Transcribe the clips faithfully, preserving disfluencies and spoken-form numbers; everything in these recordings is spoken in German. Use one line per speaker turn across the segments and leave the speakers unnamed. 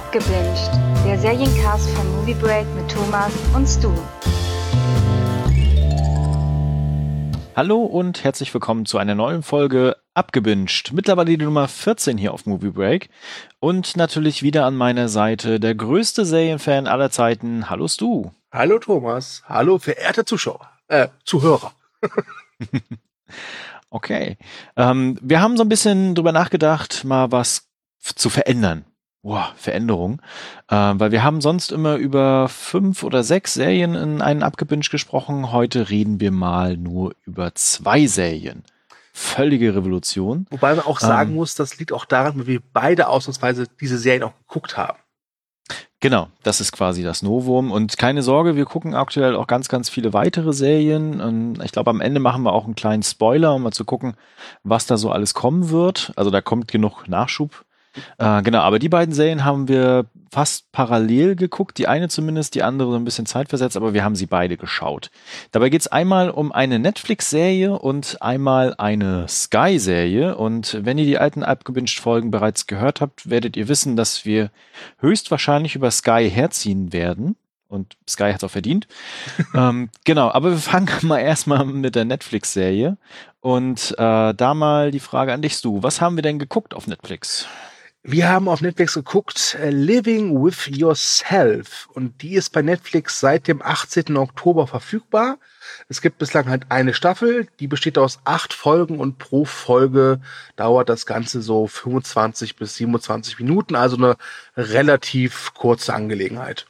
Abgebinged, der Seriencast von Movie Break mit Thomas und Stu.
Hallo und herzlich willkommen zu einer neuen Folge Abgebinged. Mittlerweile die Nummer vierzehn hier auf Movie Break. Und natürlich wieder an meiner Seite der größte Serienfan aller Zeiten. Hallo Stu.
Hallo Thomas. Hallo verehrte Zuschauer. Äh, Zuhörer.
Okay. Ähm, wir haben so ein bisschen drüber nachgedacht, mal was f- zu verändern. Boah, Veränderung. Äh, weil wir haben sonst immer über fünf oder sechs Serien in einen Abgebinged gesprochen. Heute reden wir mal nur über zwei Serien. Völlige Revolution.
Wobei man auch sagen
Ähm,
muss, das liegt auch daran, weil wir beide ausnahmsweise diese Serien auch geguckt haben.
Genau, das ist quasi das Novum. Und keine Sorge, wir gucken aktuell auch ganz, ganz viele weitere Serien. Und ich glaube, am Ende machen wir auch einen kleinen Spoiler, um mal zu gucken, was da so alles kommen wird. Also da kommt genug Nachschub. Äh, genau, aber die beiden Serien haben wir fast parallel geguckt. Die eine zumindest, die andere so ein bisschen zeitversetzt, aber wir haben sie beide geschaut. Dabei geht es einmal um eine Netflix-Serie und einmal eine Sky-Serie. Und wenn ihr die alten Abgebinged-Folgen bereits gehört habt, werdet ihr wissen, dass wir höchstwahrscheinlich über Sky herziehen werden. Und Sky hat es auch verdient. ähm, genau, aber wir fangen mal erstmal mit der Netflix-Serie. Und äh, da mal die Frage an dich, Stu. Was haben wir denn geguckt auf Netflix?
Wir haben auf Netflix geguckt äh, Living with Yourself und die ist bei Netflix seit dem achtzehnten Oktober verfügbar. Es gibt bislang halt eine Staffel, die besteht aus acht Folgen und pro Folge dauert das Ganze so fünfundzwanzig bis siebenundzwanzig Minuten, also eine relativ kurze Angelegenheit.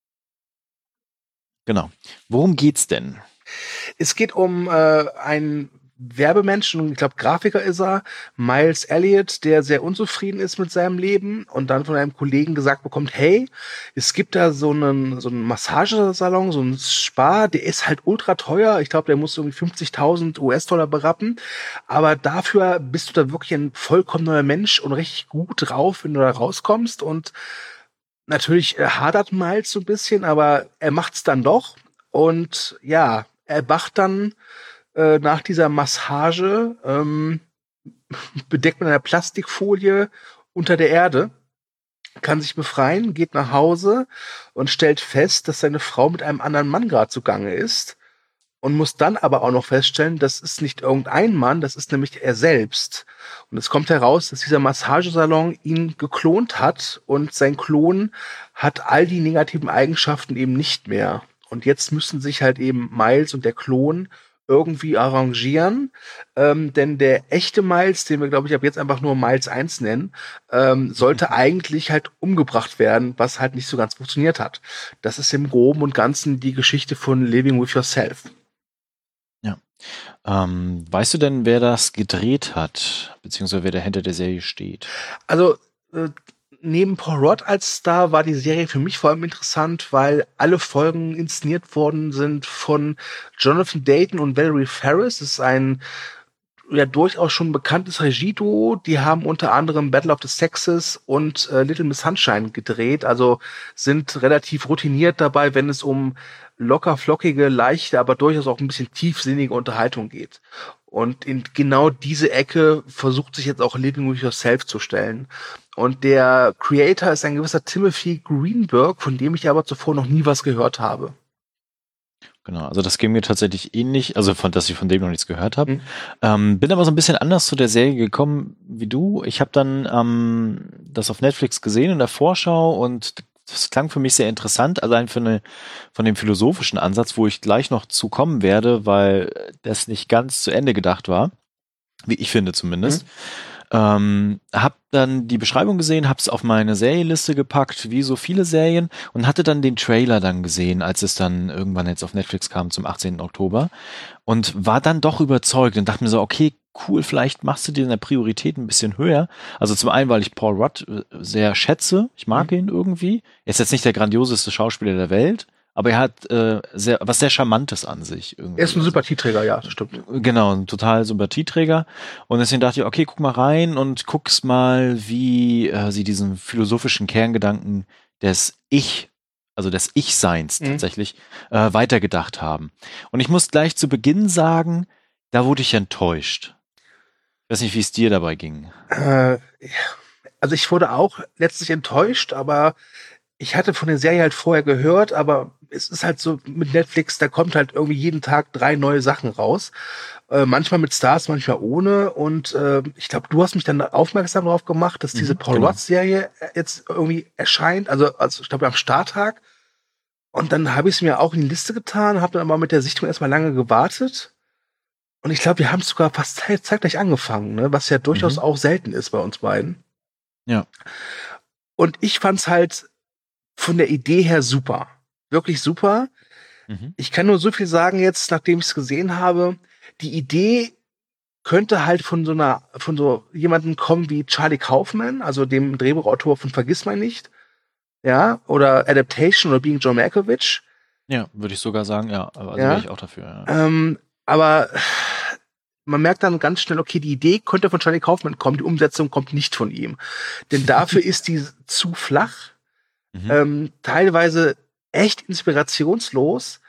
Genau. Worum geht's denn?
Es geht um äh, einen Werbemenschen, und ich glaube Grafiker ist er, Miles Elliott, der sehr unzufrieden ist mit seinem Leben und dann von einem Kollegen gesagt bekommt, hey, es gibt da so einen so einen Massagesalon, so einen Spa, der ist halt ultra teuer, ich glaube, der muss irgendwie fünfzigtausend U S-Dollar berappen, aber dafür bist du da wirklich ein vollkommen neuer Mensch und richtig gut drauf, wenn du da rauskommst. Und natürlich äh, hadert Miles so ein bisschen, aber er macht's dann doch und ja, er wacht dann äh, nach dieser Massage ähm, bedeckt mit einer Plastikfolie unter der Erde, kann sich befreien, geht nach Hause und stellt fest, dass seine Frau mit einem anderen Mann gerade zugange ist und muss dann aber auch noch feststellen, das ist nicht irgendein Mann, das ist nämlich er selbst. Und es kommt heraus, dass dieser Massagesalon ihn geklont hat und sein Klon hat all die negativen Eigenschaften eben nicht mehr. Und jetzt müssen sich halt eben Miles und der Klon irgendwie arrangieren, ähm, denn der echte Miles, den wir, glaube ich, ab jetzt einfach nur Miles eins nennen, ähm, sollte eigentlich halt umgebracht werden, was halt nicht so ganz funktioniert hat. Das ist im Groben und Ganzen die Geschichte von Living with Yourself.
Ja. Ähm, weißt du denn, wer das gedreht hat, beziehungsweise wer da hinter der Serie steht?
Also, äh, neben Paul Rudd als Star war die Serie für mich vor allem interessant, weil alle Folgen inszeniert worden sind von Jonathan Dayton und Valerie Faris. Das ist ein ja durchaus schon bekanntes Regieduo. Die haben unter anderem Battle of the Sexes und äh, Little Miss Sunshine gedreht, also sind relativ routiniert dabei, wenn es um locker flockige, leichte, aber durchaus auch ein bisschen tiefsinnige Unterhaltung geht. Und in genau diese Ecke versucht sich jetzt auch Living with Yourself zu stellen. Und der Creator ist ein gewisser Timothy Greenberg, von dem ich aber zuvor noch nie was gehört habe.
Genau, also das ging mir tatsächlich ähnlich, also von, dass ich von dem noch nichts gehört habe.
Mhm.
Ähm, bin aber so ein bisschen anders zu der Serie gekommen wie du. Ich habe dann ähm, das auf Netflix gesehen in der Vorschau und das klang für mich sehr interessant, allein für eine, von dem philosophischen Ansatz, wo ich gleich noch zu kommen werde, weil das nicht ganz zu Ende gedacht war, wie ich finde zumindest.
Mhm.
Ähm, hab dann die Beschreibung gesehen, hab's auf meine Serienliste gepackt, wie so viele Serien, und hatte dann den Trailer dann gesehen, als es dann irgendwann jetzt auf Netflix kam zum achtzehnten Oktober und war dann doch überzeugt und dachte mir so, okay, cool, vielleicht machst du dir in der Priorität ein bisschen höher. Also zum einen, weil ich Paul Rudd äh, sehr schätze, ich mag
Mhm.
ihn irgendwie. Er ist jetzt nicht der grandioseste Schauspieler der Welt, aber er hat äh, sehr, was sehr Charmantes an sich. Irgendwie.
Er ist ein
Also,
Sympathieträger, ja, das stimmt.
genau, ein total Sympathieträger. Und deswegen dachte ich, okay, guck mal rein und guck's mal, wie äh, sie diesen philosophischen Kerngedanken des Ich, also des Ich-Seins
Mhm.
tatsächlich, äh, weitergedacht haben. Und ich muss gleich zu Beginn sagen, da wurde ich enttäuscht. Ich weiß nicht, wie es dir dabei ging.
Äh, also ich wurde auch letztlich enttäuscht, aber ich hatte von der Serie halt vorher gehört, aber es ist halt so mit Netflix, da kommt halt irgendwie jeden Tag drei neue Sachen raus. Äh, manchmal mit Stars, manchmal ohne. Und äh, ich glaube, du hast mich dann aufmerksam darauf gemacht, dass diese
Mhm,
Paul
genau.
Rudd-Serie jetzt irgendwie erscheint. Also, also ich glaube, am Starttag. Und dann habe ich es mir auch in die Liste getan, habe dann aber mit der Sichtung erstmal lange gewartet. Und ich glaube, wir haben es sogar fast zeit zeitgleich angefangen, ne? Was ja durchaus
Mhm.
auch selten ist bei uns beiden.
Ja.
Und ich fand's halt von der Idee her super. Wirklich super.
Mhm.
Ich kann nur so viel sagen jetzt, nachdem ich es gesehen habe. Die Idee könnte halt von so einer, von so jemandem kommen wie Charlie Kaufman, also dem Drehbuchautor von Vergiss mein nicht. Ja, oder Adaptation oder Being John Malkovich.
Ja, würde ich sogar sagen, ja. Also wäre
Ja.
ich auch dafür, ja.
Ähm, aber man merkt dann ganz schnell, okay, die Idee könnte von Charlie Kaufman kommen, die Umsetzung kommt nicht von ihm. Denn dafür ist die zu flach,
Mhm.
ähm, teilweise echt inspirationslos.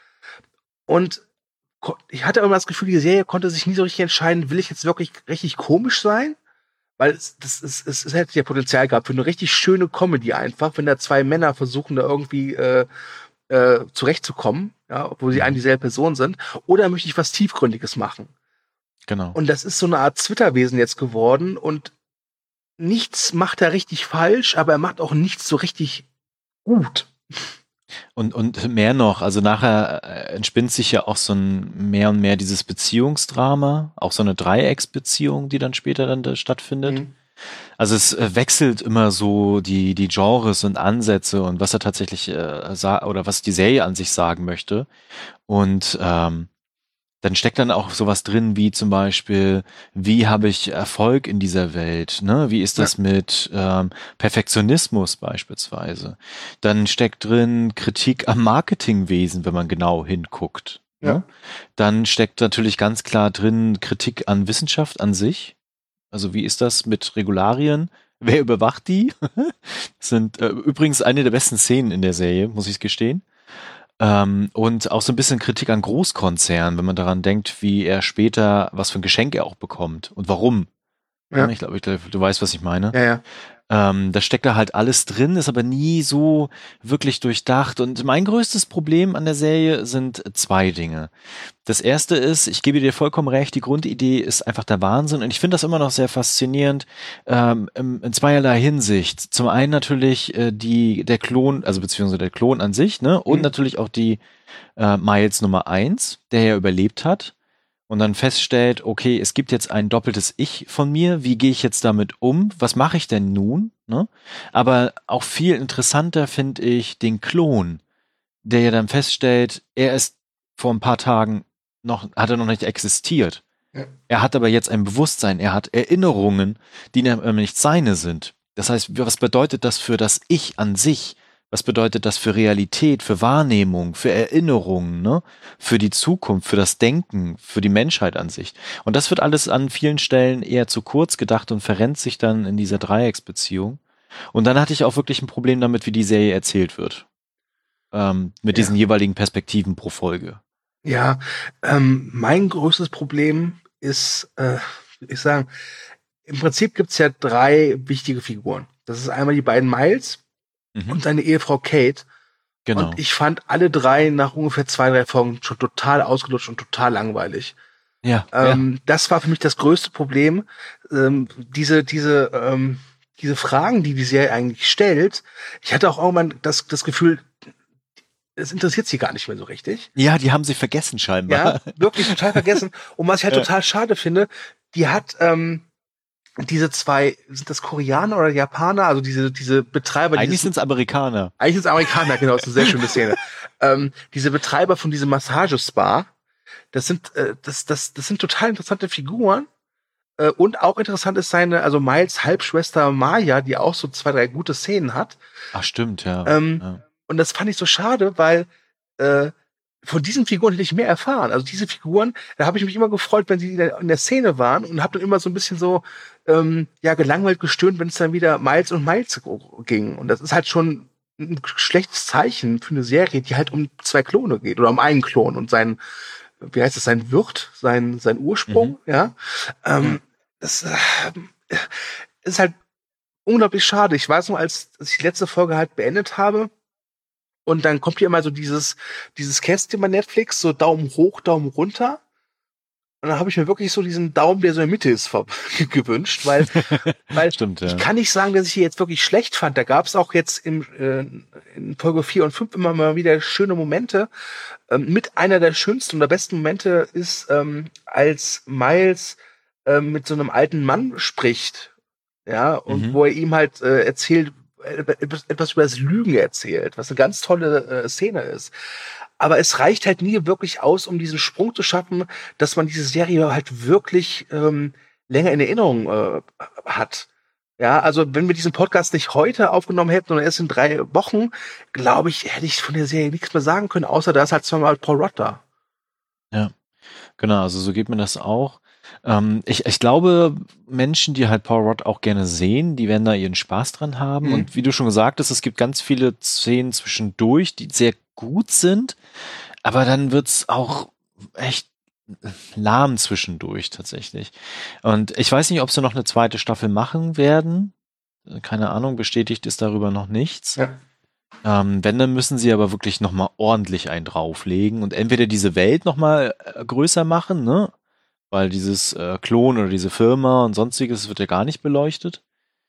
Und ko- ich hatte immer das Gefühl, die Serie konnte sich nie so richtig entscheiden, will ich jetzt wirklich richtig komisch sein? Weil es, das ist, es, es hätte ja Potenzial gehabt für eine richtig schöne Comedy einfach, wenn da zwei Männer versuchen, da irgendwie äh, äh, zurechtzukommen, ja, obwohl sie
Mhm.
eigentlich dieselbe Person sind. Oder möchte ich was Tiefgründiges machen?
Genau.
Und das ist so eine Art Twitter-Wesen jetzt geworden und nichts macht er richtig falsch, aber er macht auch nichts so richtig gut.
Und, und mehr noch, also nachher äh, entspinnt sich ja auch so ein mehr und mehr dieses Beziehungsdrama, auch so eine Dreiecksbeziehung, die dann später dann da stattfindet.
Mhm.
Also es äh, wechselt immer so die, die Genres und Ansätze und was er tatsächlich äh, sa- oder was die Serie an sich sagen möchte. Und ähm, dann steckt dann auch sowas drin, wie zum Beispiel, wie habe ich Erfolg in dieser Welt? Ne? Wie ist
Ja.
das mit ähm, Perfektionismus beispielsweise? Dann steckt drin Kritik am Marketingwesen, wenn man genau hinguckt.
Ja.
Ne? Dann steckt natürlich ganz klar drin Kritik an Wissenschaft an sich. Also wie ist das mit Regularien? Wer überwacht die? Das sind äh, übrigens eine der besten Szenen in der Serie, muss ich gestehen. Ähm, und auch so ein bisschen Kritik an Großkonzernen, wenn man daran denkt, wie er später, was für ein Geschenk er auch bekommt und warum. Ja,
Ja.
ich glaube, ich glaub, du weißt, was ich meine.
Ja, ja.
Ähm, da steckt da halt alles drin, ist aber nie so wirklich durchdacht. Und mein größtes Problem an der Serie sind zwei Dinge. Das erste ist, ich gebe dir vollkommen recht, die Grundidee ist einfach der Wahnsinn. Und ich finde das immer noch sehr faszinierend, ähm, in, in zweierlei Hinsicht. Zum einen natürlich äh, die, der Klon, also beziehungsweise der Klon an sich, ne? Und
Mhm.
natürlich auch die äh, Miles Nummer eins, der ja überlebt hat und dann feststellt, okay, es gibt jetzt ein doppeltes Ich von mir, wie gehe ich jetzt damit um? Was mache ich denn nun? Ne? Aber auch viel interessanter finde ich den Klon, der ja dann feststellt, er ist vor ein paar Tagen noch, hat er noch nicht existiert.
Ja.
Er hat aber jetzt ein Bewusstsein, er hat Erinnerungen, die aber nicht seine sind. Das heißt, was bedeutet das für das Ich an sich? Was bedeutet das für Realität, für Wahrnehmung, für Erinnerungen, ne? Für die Zukunft, für das Denken, für die Menschheit an sich? Und das wird alles an vielen Stellen eher zu kurz gedacht und verrennt sich dann in dieser Dreiecksbeziehung. Und dann hatte ich auch wirklich ein Problem damit, wie die Serie erzählt wird. Ähm, mit
Ja.
diesen jeweiligen Perspektiven pro Folge.
Ja, ähm, mein größtes Problem ist, äh, ich sagen, im Prinzip gibt's ja drei wichtige Figuren. Das ist einmal die beiden Miles
Mhm.
und seine Ehefrau Kate.
Genau.
Und ich fand alle drei nach ungefähr zwei, drei Folgen schon total ausgelutscht und total langweilig.
Ja,
Ähm, das war für mich das größte Problem. Ähm, diese, diese, ähm, diese Fragen, die die Serie eigentlich stellt. Ich hatte auch irgendwann das, das Gefühl, es interessiert sie gar nicht mehr so richtig.
ja. Ja, die haben sie vergessen scheinbar.
Ja, wirklich total vergessen. Und was ich halt
Ja.
total schade finde, die hat ähm, diese zwei, sind das Koreaner oder Japaner, also diese, diese Betreiber,
Eigentlich
dieses,
sind es Amerikaner.
eigentlich sind es Amerikaner, genau, ist eine sehr schöne Szene. ähm, diese Betreiber von diesem Massagespa, das sind, äh, das, das, das sind total interessante Figuren. Äh, und auch interessant ist seine, also Miles Halbschwester Maya, die auch so zwei, drei gute Szenen hat.
Ach, stimmt, ja.
Ähm,
ja.
Und das fand ich so schade, weil äh, von diesen Figuren hätte ich mehr erfahren. Also diese Figuren, da habe ich mich immer gefreut, wenn sie in der, in der Szene waren und habe dann immer so ein bisschen so ähm, ja gelangweilt gestöhnt, wenn es dann wieder Miles und Miles ging. Und das ist halt schon ein schlechtes Zeichen für eine Serie, die halt um zwei Klone geht oder um einen Klon und sein, wie heißt es, sein Wirt, sein sein Ursprung,
Mhm.
ja. Ähm, das äh, ist halt unglaublich schade. Ich weiß noch, als, als ich die letzte Folge halt beendet habe, und dann kommt hier immer so dieses, dieses Kästchen bei Netflix, so Daumen hoch, Daumen runter. Und dann habe ich mir wirklich so diesen Daumen, der so in der Mitte ist, ver- gewünscht, weil, weil
Stimmt, ja.
ich kann nicht sagen, dass ich hier jetzt wirklich schlecht fand. Da gab es auch jetzt im, äh, in Folge vier und fünf immer mal wieder schöne Momente. Ähm, mit einer der schönsten oder besten Momente ist, ähm, als Miles ähm, mit so einem alten Mann spricht. Ja, und
Mhm.
wo er ihm halt äh, erzählt, äh, etwas, etwas über das Lügen erzählt, was eine ganz tolle äh, Szene ist. Aber es reicht halt nie wirklich aus, um diesen Sprung zu schaffen, dass man diese Serie halt wirklich ähm, länger in Erinnerung äh, hat. Ja, also wenn wir diesen Podcast nicht heute aufgenommen hätten oder erst in drei Wochen, glaube ich, hätte ich von der Serie nichts mehr sagen können, außer da ist halt zweimal Paul Rudd da.
Ja, genau, also so geht mir das auch. Ähm, ich, ich glaube, Menschen, die halt Paul Rudd auch gerne sehen, die werden da ihren Spaß dran haben.
Mhm.
Und wie du schon gesagt hast, es gibt ganz viele Szenen zwischendurch, die sehr gut sind, aber dann wird's auch echt lahm zwischendurch tatsächlich. Und ich weiß nicht, ob sie noch eine zweite Staffel machen werden. Keine Ahnung, bestätigt ist darüber noch nichts.
Ja.
Ähm, wenn, dann müssen sie aber wirklich nochmal ordentlich einen drauflegen und entweder diese Welt nochmal äh, größer machen, ne? Weil dieses äh, Klon oder diese Firma und sonstiges wird ja gar nicht beleuchtet.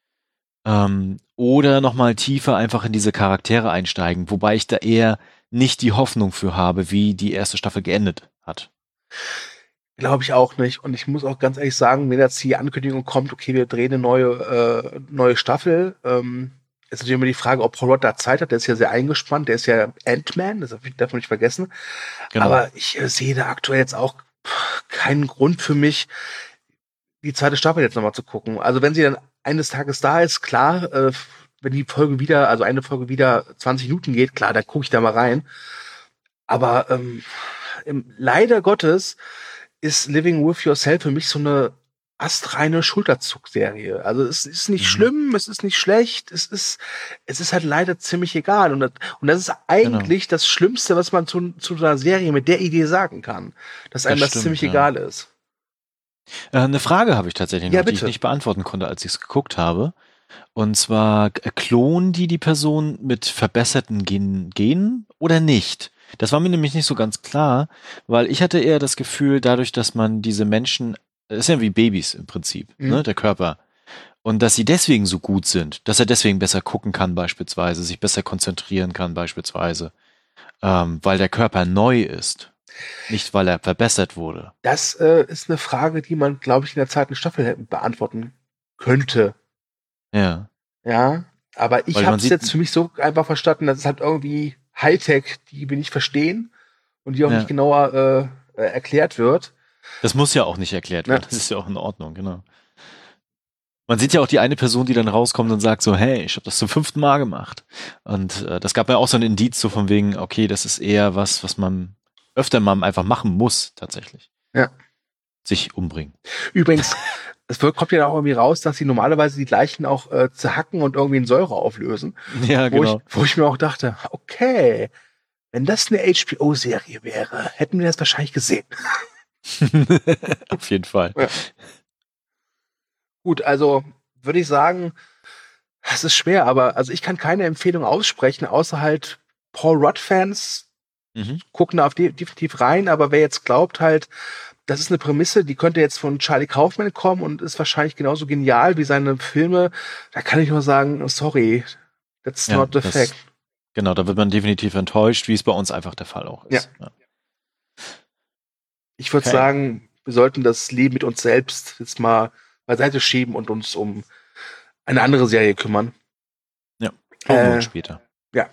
Ähm, oder nochmal tiefer einfach in diese Charaktere einsteigen, wobei ich da eher nicht die Hoffnung für habe, wie die erste Staffel geendet hat.
Glaube ich auch nicht. Und ich muss auch ganz ehrlich sagen, wenn jetzt die Ankündigung kommt, okay, wir drehen eine neue, äh, neue Staffel, ähm, ist natürlich immer die Frage, ob Paul Rudd da Zeit hat. Der ist ja sehr eingespannt. Der ist ja Ant-Man, das darf man nicht vergessen.
Genau.
Aber ich äh, sehe da aktuell jetzt auch pff, keinen Grund für mich, die zweite Staffel jetzt nochmal zu gucken. Also wenn sie dann eines Tages da ist, klar, äh, wenn die Folge wieder, also eine Folge wieder zwanzig Minuten geht, klar, dann gucke ich da mal rein. Aber ähm, im, leider Gottes ist Living with Yourself für mich so eine astreine Schulterzugserie. Also es ist nicht
Mhm.
schlimm, es ist nicht schlecht, es ist, es ist halt leider ziemlich egal. Und das, und das ist eigentlich das Schlimmste, was man zu, zu einer Serie mit der Idee sagen kann. Dass einem
Das
das,
stimmt,
ziemlich
ja.
egal ist.
Äh, eine Frage habe ich tatsächlich noch,
Ja,
die ich
bitte.
nicht beantworten konnte, als ich es geguckt habe. Und zwar, k- klonen die die Person mit verbesserten Gen Genen oder nicht? Das war mir nämlich nicht so ganz klar, weil ich hatte eher das Gefühl, dadurch, dass man diese Menschen, das ist ja wie Babys im Prinzip,
Mhm.
ne, der Körper, und dass sie deswegen so gut sind, dass er deswegen besser gucken kann beispielsweise, sich besser konzentrieren kann beispielsweise, ähm, weil der Körper neu ist, nicht weil er verbessert wurde.
Das äh, ist eine Frage, die man, glaube ich, in der zweiten Staffel hätte- beantworten könnte.
Ja,
Ja, aber ich
Weil
habe
man
es
sieht-
jetzt für mich so einfach verstanden, dass es halt irgendwie Hightech, die wir nicht verstehen und die auch
Ja.
nicht genauer äh, äh, erklärt wird.
das muss ja auch nicht erklärt werden,
Ja.
das ist ja auch in Ordnung, genau. Man sieht ja auch die eine Person, die dann rauskommt und sagt so, hey, ich habe das zum fünften Mal gemacht. Und äh, das gab mir auch so ein Indiz so von wegen, okay, das ist eher was, was man öfter mal einfach machen muss, tatsächlich.
Ja.
Sich umbringen.
Übrigens, es wird, kommt ja auch irgendwie raus, dass sie normalerweise die Leichen auch äh, zerhacken und irgendwie in Säure auflösen.
Ja,
Wo,
genau.
ich, wo ich mir auch dachte, okay, wenn das eine H B O-Serie wäre, hätten wir das wahrscheinlich gesehen.
Auf jeden Fall.
Gut, also würde ich sagen, es ist schwer, aber also ich kann keine Empfehlung aussprechen, außer halt Paul Rudd-Fans
Mhm.
gucken da auf de definitiv rein, aber wer jetzt glaubt halt, das ist eine Prämisse, die könnte jetzt von Charlie Kaufman kommen und ist wahrscheinlich genauso genial wie seine Filme, da kann ich nur sagen, sorry, that's
Ja,
not the
das-
fact.
Genau, da wird man definitiv enttäuscht, wie es bei uns einfach der Fall auch ist. Ja.
Ich würde
Okay.
sagen, wir sollten das Leben mit uns selbst jetzt mal beiseite schieben und uns um eine andere Serie kümmern.
Schauen wir
Äh,
uns später.
ja.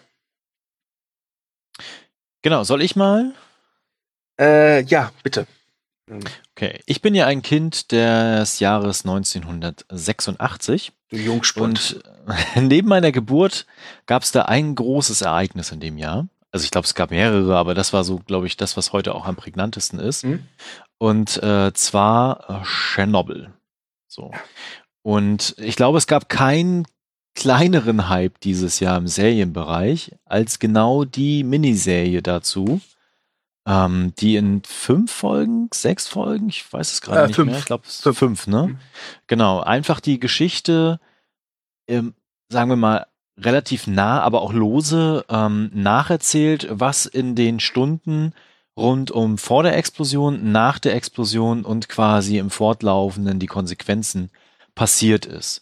Genau, soll ich mal?
Äh, ja, bitte.
Okay, ich bin ja ein Kind des Jahres neunzehnhundertsechsundachtzig.
Du Jungspund.
Und neben meiner Geburt gab es da ein großes Ereignis in dem Jahr. Also ich glaube, es gab mehrere, aber das war so, glaube ich, das, was heute auch am prägnantesten ist.
Mhm.
Und äh, zwar äh, Tschernobyl. So. Und ich glaube, es gab keinen kleineren Hype dieses Jahr im Serienbereich als genau die Miniserie dazu, ähm, die in fünf Folgen, sechs Folgen, ich weiß es gerade
Äh,
nicht
fünf.
mehr, ich glaube es
Fünf.
fünf, ne?
Mhm.
Genau, einfach die Geschichte ähm, sagen wir mal, relativ nah, aber auch lose ähm, nacherzählt, was in den Stunden rund um vor der Explosion, nach der Explosion und quasi im Fortlaufenden die Konsequenzen passiert ist.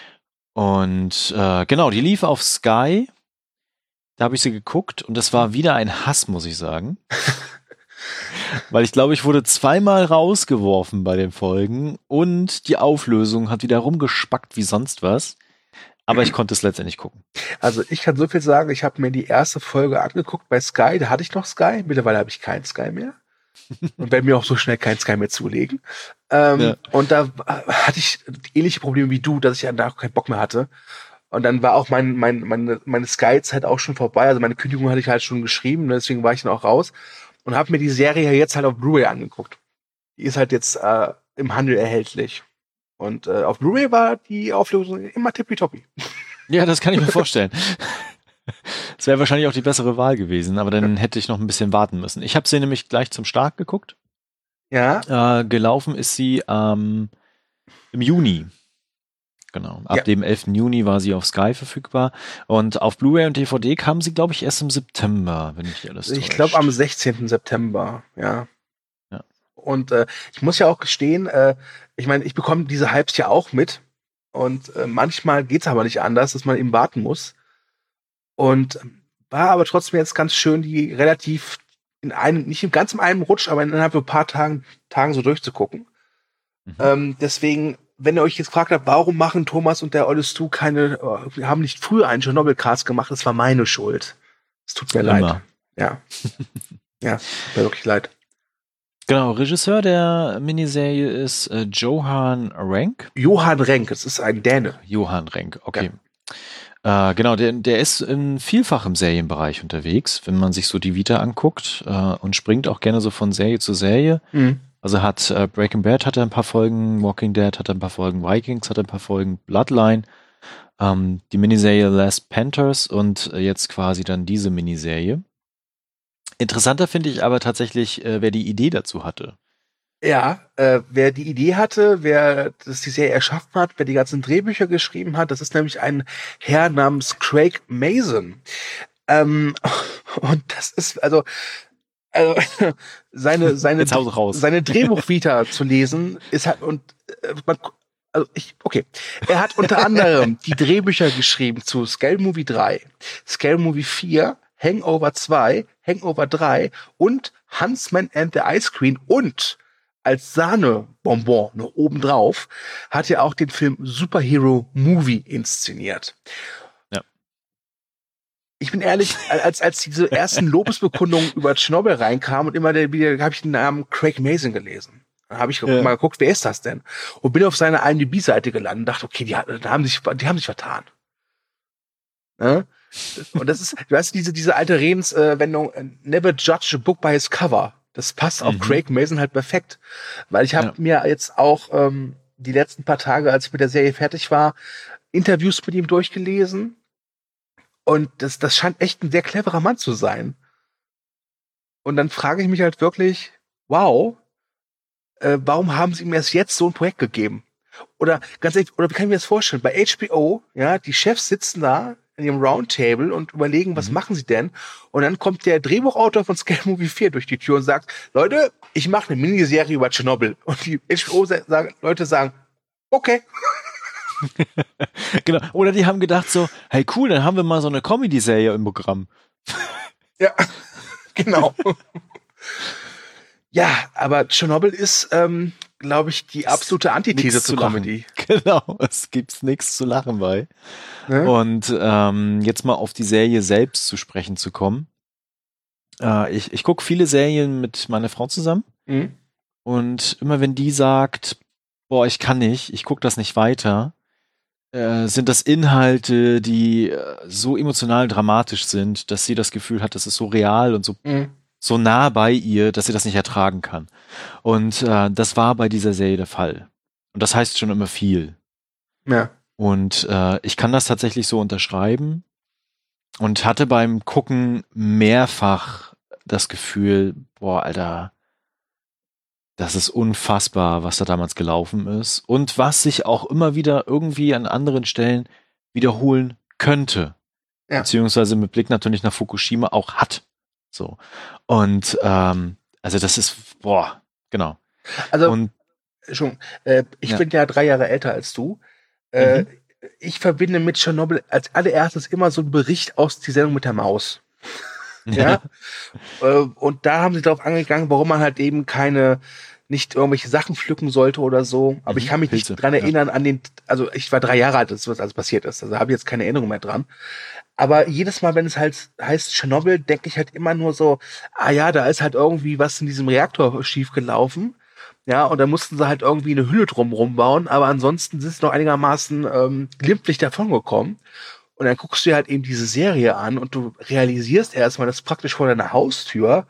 Und äh, genau, die lief auf Sky. Da habe ich sie geguckt und das war wieder ein Hass, muss ich sagen. Weil ich glaube, ich wurde zweimal rausgeworfen bei den Folgen und die Auflösung hat wieder rumgespackt wie sonst was. Aber ich konnte es letztendlich gucken.
Also ich kann so viel sagen, ich habe mir die erste Folge angeguckt bei Sky, da hatte ich noch Sky, mittlerweile habe ich keinen Sky mehr. Und werde mir auch so schnell keinen Sky mehr zulegen. Ähm,
Ja.
Und da hatte ich ähnliche Probleme wie du, dass ich da auch keinen Bock mehr hatte. Und dann war auch mein, mein, meine, meine Sky-Zeit auch schon vorbei. Also meine Kündigung hatte ich halt schon geschrieben, deswegen war ich dann auch raus. Und habe mir die Serie ja jetzt halt auf Blu-ray angeguckt. Die ist halt jetzt äh, im Handel erhältlich. Und äh, auf Blu-ray war die Auflösung immer tippitoppi.
Ja, das kann ich mir vorstellen. Das wäre wahrscheinlich auch die bessere Wahl gewesen, aber dann hätte ich noch ein bisschen warten müssen. Ich habe sie nämlich gleich zum Start geguckt.
Ja.
Äh, gelaufen ist sie ähm, im Juni. Genau. Ab
Ja.
dem elften Juni war sie auf Sky verfügbar. Und auf Blu-ray und D V D kam sie, glaube ich, erst im September, wenn mich nicht alles
Ich
täuscht.
glaube am sechzehnten September, ja.
Ja.
Und äh, ich muss ja auch gestehen, äh, ich meine, ich bekomme diese Hypes ja auch mit. Und äh, manchmal geht's aber nicht anders, dass man eben warten muss. Und war aber trotzdem jetzt ganz schön, die relativ in einem, nicht in ganz in einem Rutsch, aber innerhalb von ein paar Tagen, Tagen so durchzugucken.
Mhm.
Ähm, deswegen, wenn ihr euch jetzt gefragt habt, warum machen Thomas und der Olle Stu keine, äh, wir haben nicht früher einen Chernobyl-Cast gemacht, das war meine Schuld. Es tut mir
Immer.
leid. Ja. Ja, tut mir wirklich leid.
Genau, Regisseur der Miniserie ist äh, Johan Renck.
Johan Renck, es ist ein Däne.
Johan Renck, okay. Äh, genau, der, der ist in vielfach im Serienbereich unterwegs, wenn man sich so die Vita anguckt äh, und springt auch gerne so von Serie zu Serie.
Mhm.
Also hat äh, Breaking Bad hat er ein paar Folgen, Walking Dead hat er ein paar Folgen, Vikings hat er ein paar Folgen, Bloodline, ähm, die Miniserie Last Panthers und äh, jetzt quasi dann diese Miniserie. Interessanter finde ich aber tatsächlich, äh, wer die Idee dazu hatte.
Ja, äh, wer die Idee hatte, wer das die Serie erschaffen hat, wer die ganzen Drehbücher geschrieben hat, das ist nämlich ein Herr namens Craig Mazin. Ähm, und das ist, also, also seine, seine,
Jetzt hau raus.
seine Drehbuchvita zu lesen, ist halt, und äh, man, also ich, okay. Er hat unter anderem die Drehbücher geschrieben zu Scary Movie drei, Scary Movie vier, Hangover zwei, Hangover drei und Huntsman and the Ice Queen und als Sahnebonbon noch obendrauf hat er auch den Film Superhero Movie inszeniert.
Ja.
Ich bin ehrlich, als, als diese ersten Lobesbekundungen über Tschernobyl reinkamen und immer wieder habe ich den Namen Craig Mazin gelesen. Dann habe ich
Ja.
mal geguckt, wer ist das denn? Und bin auf seine I M D B-Seite gelandet und dachte, okay, die, die, haben sich, die haben sich vertan. Ne? Und das ist, du weißt, diese, diese alte Redenswendung, äh, never judge a book by its cover. Das passt auf
Mhm.
Craig Mazin halt perfekt. Weil ich habe
Ja.
mir jetzt auch ähm, die letzten paar Tage, als ich mit der Serie fertig war, Interviews mit ihm durchgelesen. Und das, das scheint echt ein sehr cleverer Mann zu sein. Und dann frage ich mich halt wirklich, wow, äh, warum haben sie ihm erst jetzt so ein Projekt gegeben? Oder ganz ehrlich, oder wie kann ich mir das vorstellen? Bei H B O, ja, die Chefs sitzen da in ihrem Roundtable und überlegen, was
Mhm.
machen sie denn? Und dann kommt der Drehbuchautor von Scary Movie vier durch die Tür und sagt, Leute, ich mache eine Miniserie über Tschernobyl. Und die H B O-Leute sagen, okay.
Genau. Oder die haben gedacht so, hey cool, dann haben wir mal so eine Comedy-Serie im Programm.
Ja, genau. Ja, aber Tschernobyl ist, ähm, glaube ich, die absolute Antithese
Nichts
zur
zu lachen.
Comedy.
Genau, es gibt nichts zu lachen bei.
Ne?
Und ähm, jetzt mal auf die Serie selbst zu sprechen zu kommen. Äh, ich ich gucke viele Serien mit meiner Frau zusammen
Mhm.
und immer wenn die sagt, boah, ich kann nicht, ich gucke das nicht weiter, äh, sind das Inhalte, die äh, so emotional dramatisch sind, dass sie das Gefühl hat, das ist so real und so
Mhm.
so nah bei ihr, dass sie das nicht ertragen kann. Und äh, das war bei dieser Serie der Fall. Und das heißt schon immer viel.
Ja.
Und äh, ich kann das tatsächlich so unterschreiben und hatte beim Gucken mehrfach das Gefühl, boah, Alter, das ist unfassbar, was da damals gelaufen ist. Und was sich auch immer wieder irgendwie an anderen Stellen wiederholen könnte.
Ja.
Beziehungsweise mit Blick natürlich nach Fukushima auch hat. So. Und ähm, also das ist, boah, genau.
Also,
Und
schon, äh, ich
Ja.
bin ja drei Jahre älter als du. Äh,
Mhm.
Ich verbinde mit Tschernobyl als allererstes immer so einen Bericht aus die Sendung mit der Maus. Ja. Äh, und da haben sie darauf angegangen, warum man halt eben keine, nicht irgendwelche Sachen pflücken sollte oder so. Aber
Mhm,
ich kann mich
Pilze,
nicht dran
ja.
erinnern an den, also ich war drei Jahre alt, als was alles passiert ist. Also habe ich jetzt keine Erinnerung mehr dran. Aber jedes Mal, wenn es halt heißt Tschernobyl, denke ich halt immer nur so, ah ja, da ist halt irgendwie was in diesem Reaktor schiefgelaufen. Ja, und da mussten sie halt irgendwie eine Hülle drumrum bauen, aber ansonsten sind sie noch einigermaßen ähm, glimpflich davongekommen. Und dann guckst du dir halt eben diese Serie an und du realisierst erstmal, dass praktisch vor deiner Haustür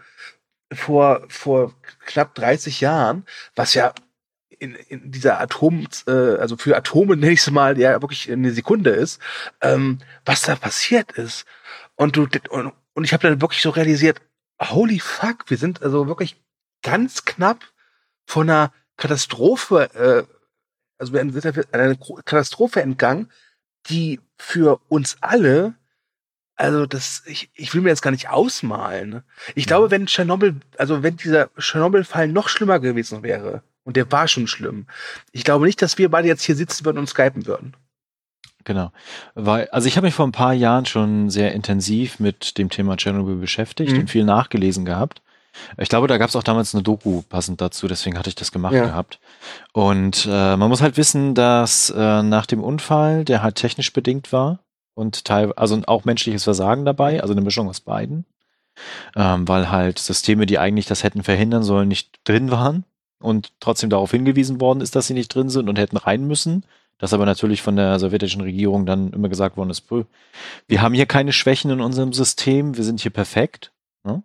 vor, vor knapp dreißig Jahren, was ja in, in dieser Atom, äh, also für Atome nenne ich es mal, ja wirklich eine Sekunde ist, ähm, was da passiert ist. Und du und, und ich habe dann wirklich so realisiert, holy fuck, wir sind also wirklich ganz knapp von einer Katastrophe, äh, also wir sind einer Katastrophe entgangen, die für uns alle, also das, ich, ich will mir jetzt gar nicht ausmalen. Ne? Ich glaube, wenn Tschernobyl, also wenn dieser Tschernobyl-Fall noch schlimmer gewesen wäre, und der war schon schlimm, ich glaube nicht, dass wir beide jetzt hier sitzen würden und skypen würden.
Genau. Weil, also ich habe mich vor ein paar Jahren schon sehr intensiv mit dem Thema Tschernobyl beschäftigt
Mhm.
und viel nachgelesen gehabt. Ich glaube, da gab es auch damals eine Doku passend dazu, deswegen hatte ich das gemacht
Ja.
gehabt. Und äh, man muss halt wissen, dass äh, nach dem Unfall, der halt technisch bedingt war und teil, also auch menschliches Versagen dabei, also eine Mischung aus beiden, ähm, weil halt Systeme, die eigentlich das hätten verhindern sollen, nicht drin waren und trotzdem darauf hingewiesen worden ist, dass sie nicht drin sind und hätten rein müssen. Das aber natürlich von der sowjetischen Regierung dann immer gesagt worden ist, "Puh, wir haben hier keine Schwächen in unserem System, wir sind hier perfekt. Ne?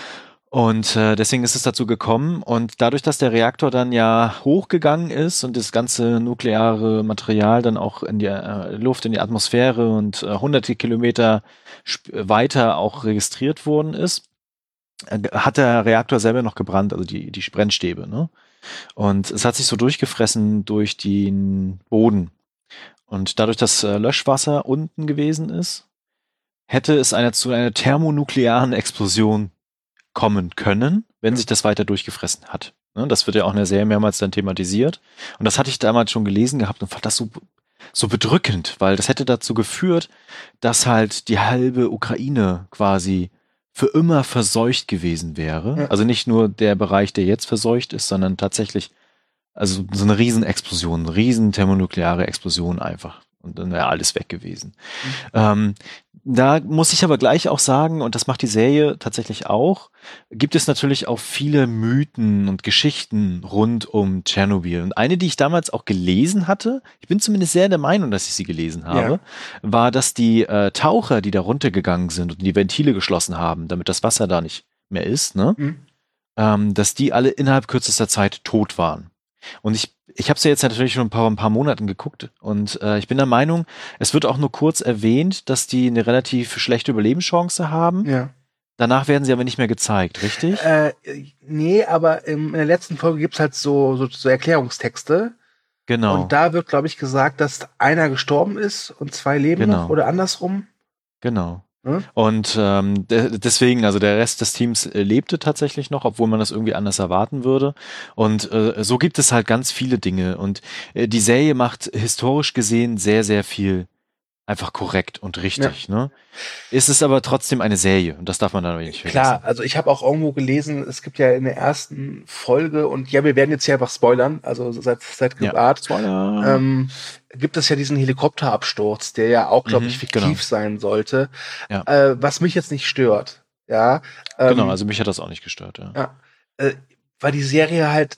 Und äh, deswegen ist es dazu gekommen. Und dadurch, dass der Reaktor dann ja hochgegangen ist und das ganze nukleare Material dann auch in die äh, Luft, in die Atmosphäre und äh, hunderte Kilometer sp- weiter auch registriert worden ist, äh, hat der Reaktor selber noch gebrannt, also die, die Brennstäbe. Ne? Und es hat sich so durchgefressen durch den Boden. Und dadurch, dass äh, Löschwasser unten gewesen ist, hätte es eine, zu einer thermonuklearen Explosion kommen können, wenn sich das weiter durchgefressen hat. Ne, das wird ja auch in der Serie mehrmals dann thematisiert. Und das hatte ich damals schon gelesen gehabt und fand das so, so bedrückend, weil das hätte dazu geführt, dass halt die halbe Ukraine quasi für immer verseucht gewesen wäre.
Ja.
Also nicht nur der Bereich, der jetzt verseucht ist, sondern tatsächlich also so eine Riesenexplosion, eine riesen thermonukleare Explosion einfach. Und dann wäre alles weg gewesen.
Mhm.
Ähm, da muss ich aber gleich auch sagen, und das macht die Serie tatsächlich auch, gibt es natürlich auch viele Mythen und Geschichten rund um Tschernobyl. Und eine, die ich damals auch gelesen hatte, ich bin zumindest sehr der Meinung, dass ich sie gelesen habe,
Ja.
war, dass die äh, Taucher, die da runtergegangen sind und die Ventile geschlossen haben, damit das Wasser da nicht mehr ist, ne,
Mhm.
ähm, dass die alle innerhalb kürzester Zeit tot waren. Und ich, ich habe es ja jetzt natürlich schon ein paar, ein paar Monaten geguckt und äh, ich bin der Meinung, es wird auch nur kurz erwähnt, dass die eine relativ schlechte Überlebenschance haben.
Ja.
Danach werden sie aber nicht mehr gezeigt, richtig?
Äh, nee, aber im, in der letzten Folge gibt's halt so, so, so Erklärungstexte.
Genau,
Und da wird, glaube ich, gesagt, dass einer gestorben ist und zwei leben
Genau.
noch oder andersrum.
genau.
Hm?
Und ähm, de deswegen, also der Rest des Teams äh, lebte tatsächlich noch, obwohl man das irgendwie anders erwarten würde. Und äh, so gibt es halt ganz viele Dinge. Und äh, die Serie macht historisch gesehen sehr, sehr viel einfach korrekt und richtig. Ne? Es ist aber trotzdem eine Serie und das darf man dann nicht vergessen.
Klar, also ich habe auch irgendwo gelesen, es gibt ja in der ersten Folge, und ja, wir werden jetzt hier einfach spoilern, also seit, seit
Ja.
Art,
Spoiler.
ähm, gibt es ja diesen Helikopterabsturz, der ja auch, glaube
Mhm,
ich, fiktiv
genau.
sein sollte,
Ja.
äh, was mich jetzt nicht stört. Ja, ähm,
Genau, also mich hat das auch nicht gestört. Ja.
ja, äh, weil die Serie halt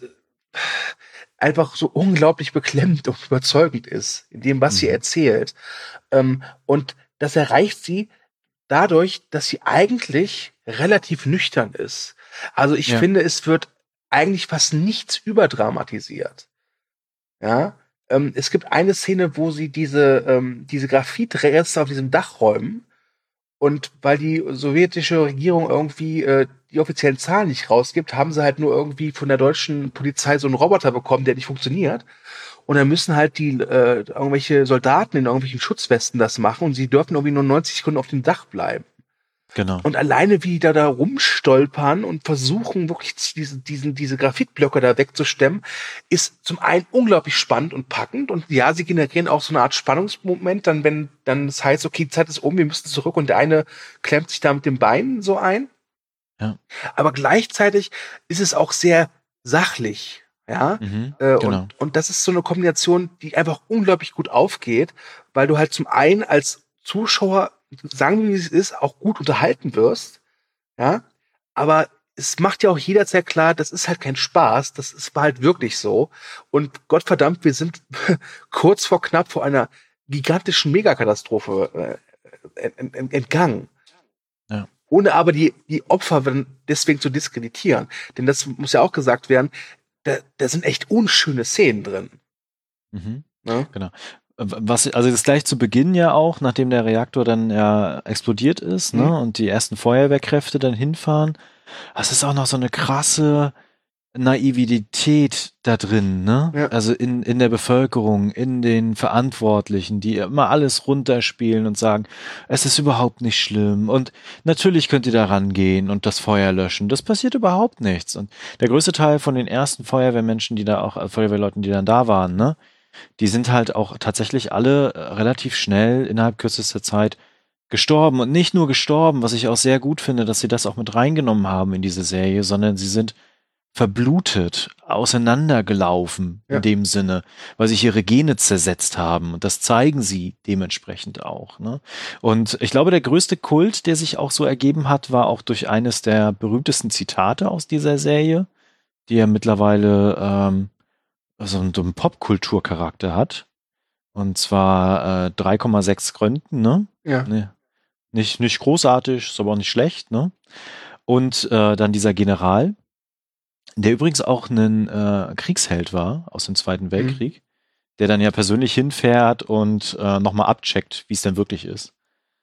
einfach so unglaublich beklemmend und überzeugend ist, in dem, was sie
Mhm.
erzählt. Ähm, und das erreicht sie dadurch, dass sie eigentlich relativ nüchtern ist. Also ich
Ja.
finde, es wird eigentlich fast nichts überdramatisiert. Ja, ähm, es gibt eine Szene, wo sie diese, ähm, diese Graphitreste auf diesem Dach räumen. Und weil die sowjetische Regierung irgendwie äh, die offiziellen Zahlen nicht rausgibt, haben sie halt nur irgendwie von der deutschen Polizei so einen Roboter bekommen, der nicht funktioniert. und dann müssen halt die äh, irgendwelche Soldaten in irgendwelchen Schutzwesten das machen und sie dürfen irgendwie nur neunzig Sekunden auf dem Dach bleiben.
Genau.
Und alleine wie die da, da rumstolpern und versuchen wirklich diese, diesen, diese Graphitblöcke da wegzustemmen, ist zum einen unglaublich spannend und packend und ja, sie generieren auch so eine Art Spannungsmoment, dann wenn dann das heißt, okay, die Zeit ist um, wir müssen zurück und der eine klemmt sich da mit den Beinen so ein.
Ja.
Aber gleichzeitig ist es auch sehr sachlich, ja.
Mhm,
äh,
genau.
und, und das ist so eine Kombination, die einfach unglaublich gut aufgeht, weil du halt zum einen als Zuschauer, sagen wir wie es ist, auch gut unterhalten wirst, ja, aber es macht ja auch jederzeit klar, das ist halt kein Spaß, das ist war halt wirklich so und Gottverdammt, wir sind kurz vor knapp vor einer gigantischen Megakatastrophe äh, ent, ent, entgangen.
Ja.
Ohne aber die, die Opfer deswegen zu diskreditieren. Denn das muss ja auch gesagt werden, da, da sind echt unschöne Szenen drin.
Mhm.
Ne?
Genau. Was, also das gleich zu Beginn ja auch, nachdem der Reaktor dann ja explodiert ist,
Mhm.
ne, und die ersten Feuerwehrkräfte dann hinfahren. Das ist auch noch so eine krasse Naivität da drin, ne?
Ja.
Also in, in der Bevölkerung, in den Verantwortlichen, die immer alles runterspielen und sagen, es ist überhaupt nicht schlimm und natürlich könnt ihr da rangehen und das Feuer löschen. Das passiert überhaupt nichts. Und der größte Teil von den ersten Feuerwehrmenschen, die da auch, äh, Feuerwehrleuten, die dann da waren, ne? Die sind halt auch tatsächlich alle äh, relativ schnell innerhalb kürzester Zeit gestorben und nicht nur gestorben, was ich auch sehr gut finde, dass sie das auch mit reingenommen haben in diese Serie, sondern sie sind verblutet, auseinandergelaufen
Ja.
in dem Sinne, weil sich ihre Gene zersetzt haben und das zeigen sie dementsprechend auch. Ne? Und ich glaube, der größte Kult, der sich auch so ergeben hat, war auch durch eines der berühmtesten Zitate aus dieser Serie, die ja mittlerweile ähm, so einen, so einen Popkulturcharakter hat. Und zwar äh, drei Komma sechs Gründen, ne?
Ja.
Nee. Nicht, nicht großartig, ist aber auch nicht schlecht, ne? Und äh, dann dieser General, der übrigens auch ein äh, Kriegsheld war aus dem Zweiten Weltkrieg, mhm. der dann ja persönlich hinfährt und äh, nochmal abcheckt, wie es denn wirklich ist.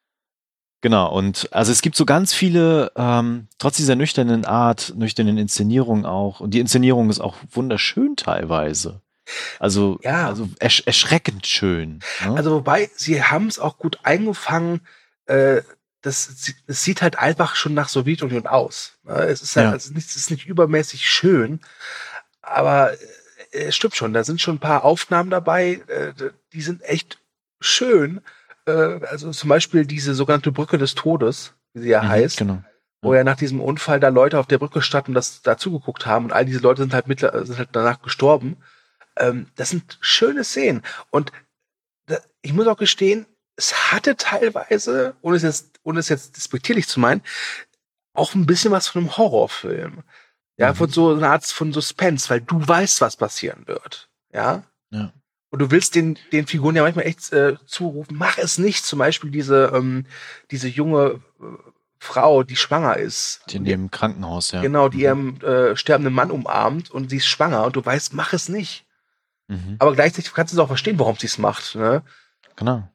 Genau, und also es gibt so ganz viele, ähm, trotz dieser nüchternen Art, nüchternen Inszenierung auch, und die Inszenierung ist auch wunderschön teilweise. Also,
Ja.
also ersch erschreckend schön. Ne?
Also wobei, sie haben es auch gut eingefangen, äh, das, es sieht halt einfach schon nach Sowjetunion aus. Ne? Es ist halt,
Ja.
also nicht, es ist nicht übermäßig schön, aber äh, es stimmt schon, da sind schon ein paar Aufnahmen dabei, äh, die sind echt schön. Äh, also zum Beispiel diese sogenannte Brücke des Todes, wie sie ja
Mhm,
heißt.
genau.
Wo ja nach diesem Unfall da Leute auf der Brücke standen und das da zugeguckt haben und all diese Leute sind halt, mittler, sind halt danach gestorben. Ähm, das sind schöne Szenen. Und da, ich muss auch gestehen, es hatte teilweise, ohne es jetzt, ohne es jetzt despektierlich zu meinen, auch ein bisschen was von einem Horrorfilm. Ja,
Mhm.
von so einer Art von Suspense, weil du weißt, was passieren wird. Ja.
Ja.
Und du willst den, den Figuren ja manchmal echt äh, zurufen, mach es nicht. Zum Beispiel diese, ähm, diese junge äh, Frau, die schwanger ist.
Die in dem Krankenhaus, ja.
Genau, die
Mhm.
ihren äh, sterbenden Mann umarmt und sie ist schwanger und du weißt, mach es nicht.
Mhm.
Aber gleichzeitig kannst du es auch verstehen, warum sie es macht. Ne?
Genau.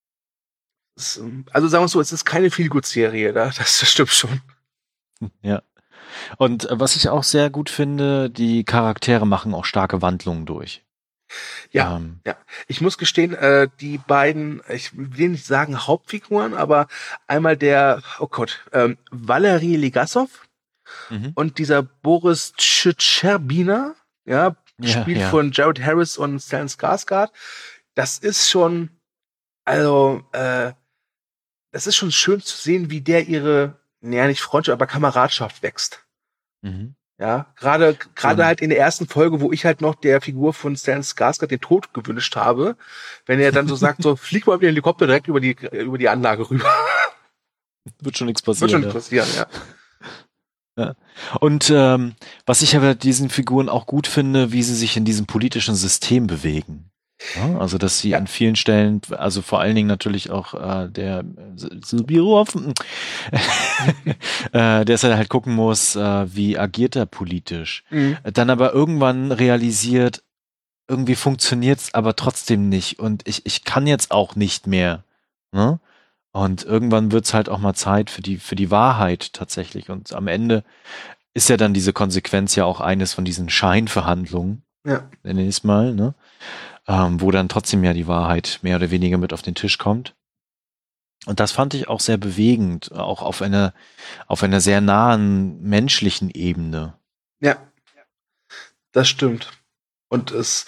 Es, also sagen wir so, es ist keine Feelgood-Serie, da, das, das stimmt schon.
Ja. Und äh, was ich auch sehr gut finde, die Charaktere machen auch starke Wandlungen durch.
Ja,
Ähm,
ja. Ich muss gestehen, äh, die beiden, ich will nicht sagen Hauptfiguren, aber einmal der, oh Gott, ähm, Valery Legasov
mhm.
und dieser Boris Tschetscherbina, ja,
Ja,
gespielt
ja.
von Jared Harris und Stellan Skarsgård. Das ist schon, also, äh, das ist schon schön zu sehen, wie der ihre, naja, nicht Freundschaft, aber Kameradschaft wächst.
Mhm.
Ja, gerade gerade
Und-
halt in der ersten Folge, wo ich halt noch der Figur von Stellan Skarsgård den Tod gewünscht habe, wenn er dann so sagt, so flieg mal mit dem Helikopter direkt über die über die Anlage rüber.
Wird schon nichts
Wird
passieren.
schon
ja.
passieren, ja.
Ja. Und ähm, was ich aber diesen Figuren auch gut finde, wie sie sich in diesem politischen System bewegen. Ja, also dass sie
Ja.
an vielen Stellen, also vor allen Dingen natürlich auch äh, der Subirov, äh, der halt gucken muss, äh, wie agiert er politisch.
Mhm.
Dann aber irgendwann realisiert, irgendwie funktioniert's aber trotzdem nicht und ich, ich kann jetzt auch nicht mehr. Ne? Und irgendwann wird's halt auch mal Zeit für die, für die Wahrheit tatsächlich. Und am Ende ist ja dann diese Konsequenz ja auch eines von diesen Scheinverhandlungen,
Ja.
nenne ich es mal, ne? ähm, wo dann trotzdem ja die Wahrheit mehr oder weniger mit auf den Tisch kommt. Und das fand ich auch sehr bewegend, auch auf einer, auf einer sehr nahen menschlichen Ebene.
Ja, das stimmt. Und es,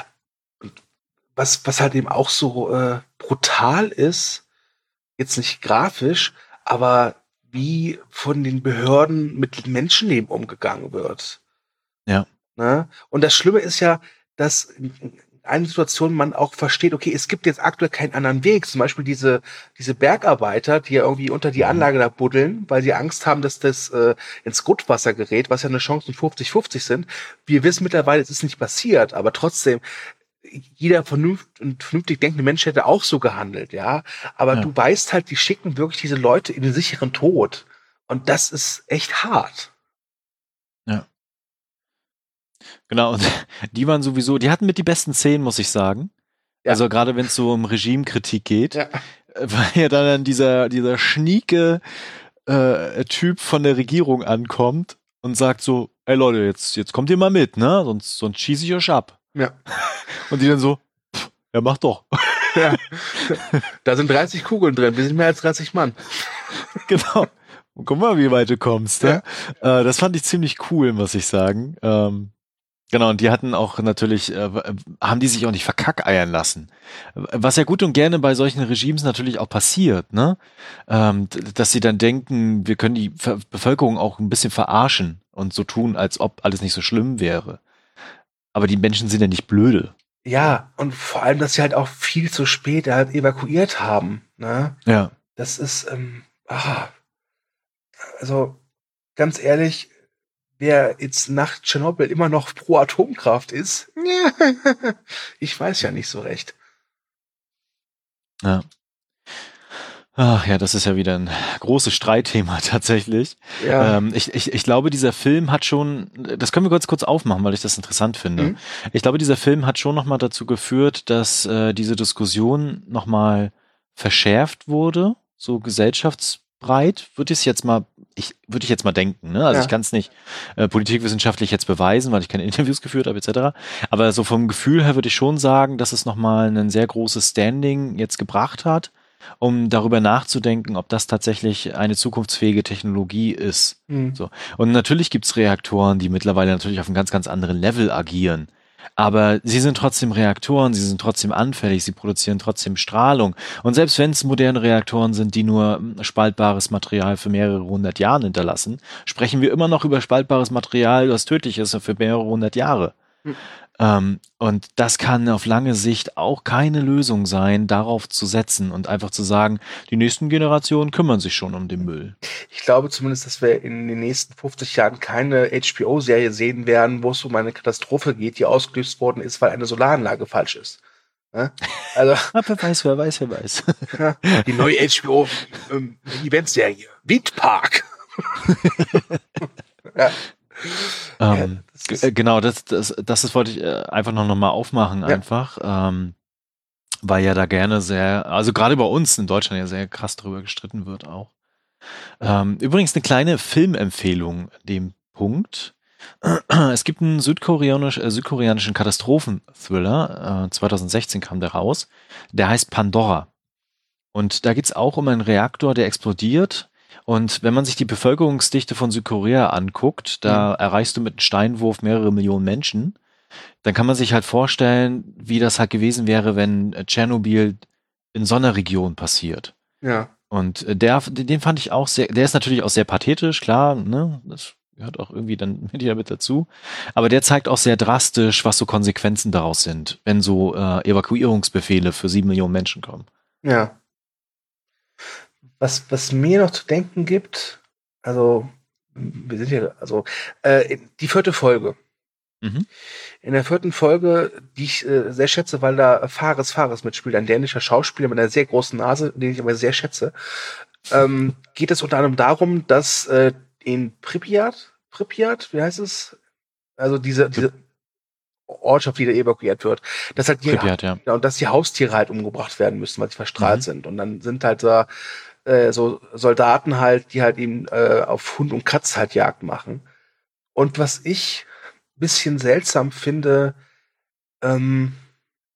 was, was halt eben auch so äh, brutal ist, jetzt nicht grafisch, aber wie von den Behörden mit Menschenleben umgegangen wird.
Ja.
Ne? Und das Schlimme ist ja, dass in einer Situation man auch versteht, okay, es gibt jetzt aktuell keinen anderen Weg. Zum Beispiel diese, diese Bergarbeiter, die ja irgendwie unter die Anlage da buddeln, weil sie Angst haben, dass das äh, ins Grundwasser gerät, was ja eine Chance von fünfzig fünfzig sind. Wir wissen mittlerweile, es ist nicht passiert, aber trotzdem, jeder vernünft, vernünftig denkende Mensch hätte auch so gehandelt, ja. Aber
Ja.
du weißt halt, die schicken wirklich diese Leute in den sicheren Tod. Und das ist echt hart.
Ja. Genau, und die waren sowieso, die hatten mit die besten Szenen, muss ich sagen.
Ja.
Also gerade wenn es so um Regimekritik geht,
Ja.
weil ja dann dieser, dieser schnieke äh, Typ von der Regierung ankommt und sagt so, ey Leute, jetzt, jetzt kommt ihr mal mit, ne? Sonst, sonst schieße ich euch ab.
Ja.
Und die dann so, pff, ja, mach doch.
Ja. Da sind dreißig Kugeln drin, wir sind mehr als dreißig Mann.
Genau. Und guck mal, wie weit du kommst. Ne? Ja. Äh, das fand ich ziemlich cool, muss ich sagen. Ähm, genau, und die hatten auch natürlich, äh, haben die sich auch nicht verkackeiern lassen. Was ja gut und gerne bei solchen Regimes natürlich auch passiert, ne? Ähm, dass sie dann denken, wir können die Ver- Bevölkerung auch ein bisschen verarschen und so tun, als ob alles nicht so schlimm wäre. Aber die Menschen sind ja nicht blöde.
Ja, und vor allem, dass sie halt auch viel zu spät halt evakuiert haben. Ne?
Ja.
Das ist, ähm, ah, also ganz ehrlich, wer jetzt nach Tschernobyl immer noch pro Atomkraft ist, ich weiß ja nicht so recht.
Ja. Ach ja, das ist ja wieder ein großes Streitthema tatsächlich.
Ja.
Ähm, ich, ich, ich glaube, dieser Film hat schon, das können wir kurz kurz aufmachen, weil ich das interessant finde.
Mhm.
Ich glaube, dieser Film hat schon nochmal dazu geführt, dass äh, diese Diskussion nochmal verschärft wurde, so gesellschaftsbreit, würde ich es jetzt mal, ich würde ich jetzt mal denken, ne? Also
Ja.
ich kann es nicht äh, politikwissenschaftlich jetzt beweisen, weil ich keine Interviews geführt habe, et cetera. Aber so vom Gefühl her würde ich schon sagen, dass es nochmal ein sehr großes Standing jetzt gebracht hat, um darüber nachzudenken, ob das tatsächlich eine zukunftsfähige Technologie ist.
Mhm.
So. Und natürlich gibt's Reaktoren, die mittlerweile natürlich auf einem ganz, ganz anderen Level agieren. Aber sie sind trotzdem Reaktoren, sie sind trotzdem anfällig, sie produzieren trotzdem Strahlung. Und selbst wenn es moderne Reaktoren sind, die nur spaltbares Material für mehrere hundert Jahre hinterlassen, sprechen wir immer noch über spaltbares Material, das tödlich ist für mehrere hundert Jahre.
Mhm.
Ähm, und das kann auf lange Sicht auch keine Lösung sein, darauf zu setzen und einfach zu sagen, die nächsten Generationen kümmern sich schon um den Müll.
Ich glaube zumindest, dass wir in den nächsten fünfzig Jahren keine H B O-Serie sehen werden, wo es um eine Katastrophe geht, die ausgelöst worden ist, weil eine Solaranlage falsch ist. Ja? Also,
Ah, wer weiß, wer weiß, wer weiß.
die neue H B O-Eventserie, Windpark. Ja.
Ähm,
Ja, das
g-
ist-
äh, genau, das, das, das ist, wollte ich äh, einfach noch, noch mal aufmachen,
Ja.
einfach, ähm, weil ja da gerne sehr, also gerade bei uns in Deutschland ja sehr krass drüber gestritten wird auch. Ähm, übrigens eine kleine Filmempfehlung an dem Punkt. Es gibt einen südkoreanisch, äh, südkoreanischen Katastrophenthriller, äh, zwanzig sechzehn kam der raus, der heißt Pandora. Und da geht's auch um einen Reaktor, der explodiert. Und wenn man sich die Bevölkerungsdichte von Südkorea anguckt, da
Mhm.
erreichst du mit einem Steinwurf mehrere Millionen Menschen. Dann kann man sich halt vorstellen, wie das halt gewesen wäre, wenn äh, Tschernobyl in so einer Region passiert.
Ja.
Und äh, der, den fand ich auch sehr, der ist natürlich auch sehr pathetisch, klar, ne, das gehört auch irgendwie dann mit mit dazu. Aber der zeigt auch sehr drastisch, was so Konsequenzen daraus sind, wenn so äh, Evakuierungsbefehle für sieben Millionen Menschen kommen.
Ja. Was, was mir noch zu denken gibt, also, wir sind hier, also, äh, die vierte Folge.
Mhm.
In der vierten Folge, die ich äh, sehr schätze, weil da Fares Fares mitspielt, ein dänischer Schauspieler mit einer sehr großen Nase, den ich aber sehr schätze, ähm, geht es unter anderem darum, dass äh, in Pripyat, Pripyat, wie heißt es? Also diese, diese Ortschaft, die da evakuiert wird, dass halt die,
Pripyat, ja.
ja, und dass die Haustiere halt umgebracht werden müssen, weil sie verstrahlt
Mhm.
sind. Und dann sind halt da äh, so Soldaten halt, die halt eben äh, auf Hund und Katz halt Jagd machen. Und was ich ein bisschen seltsam finde, ähm,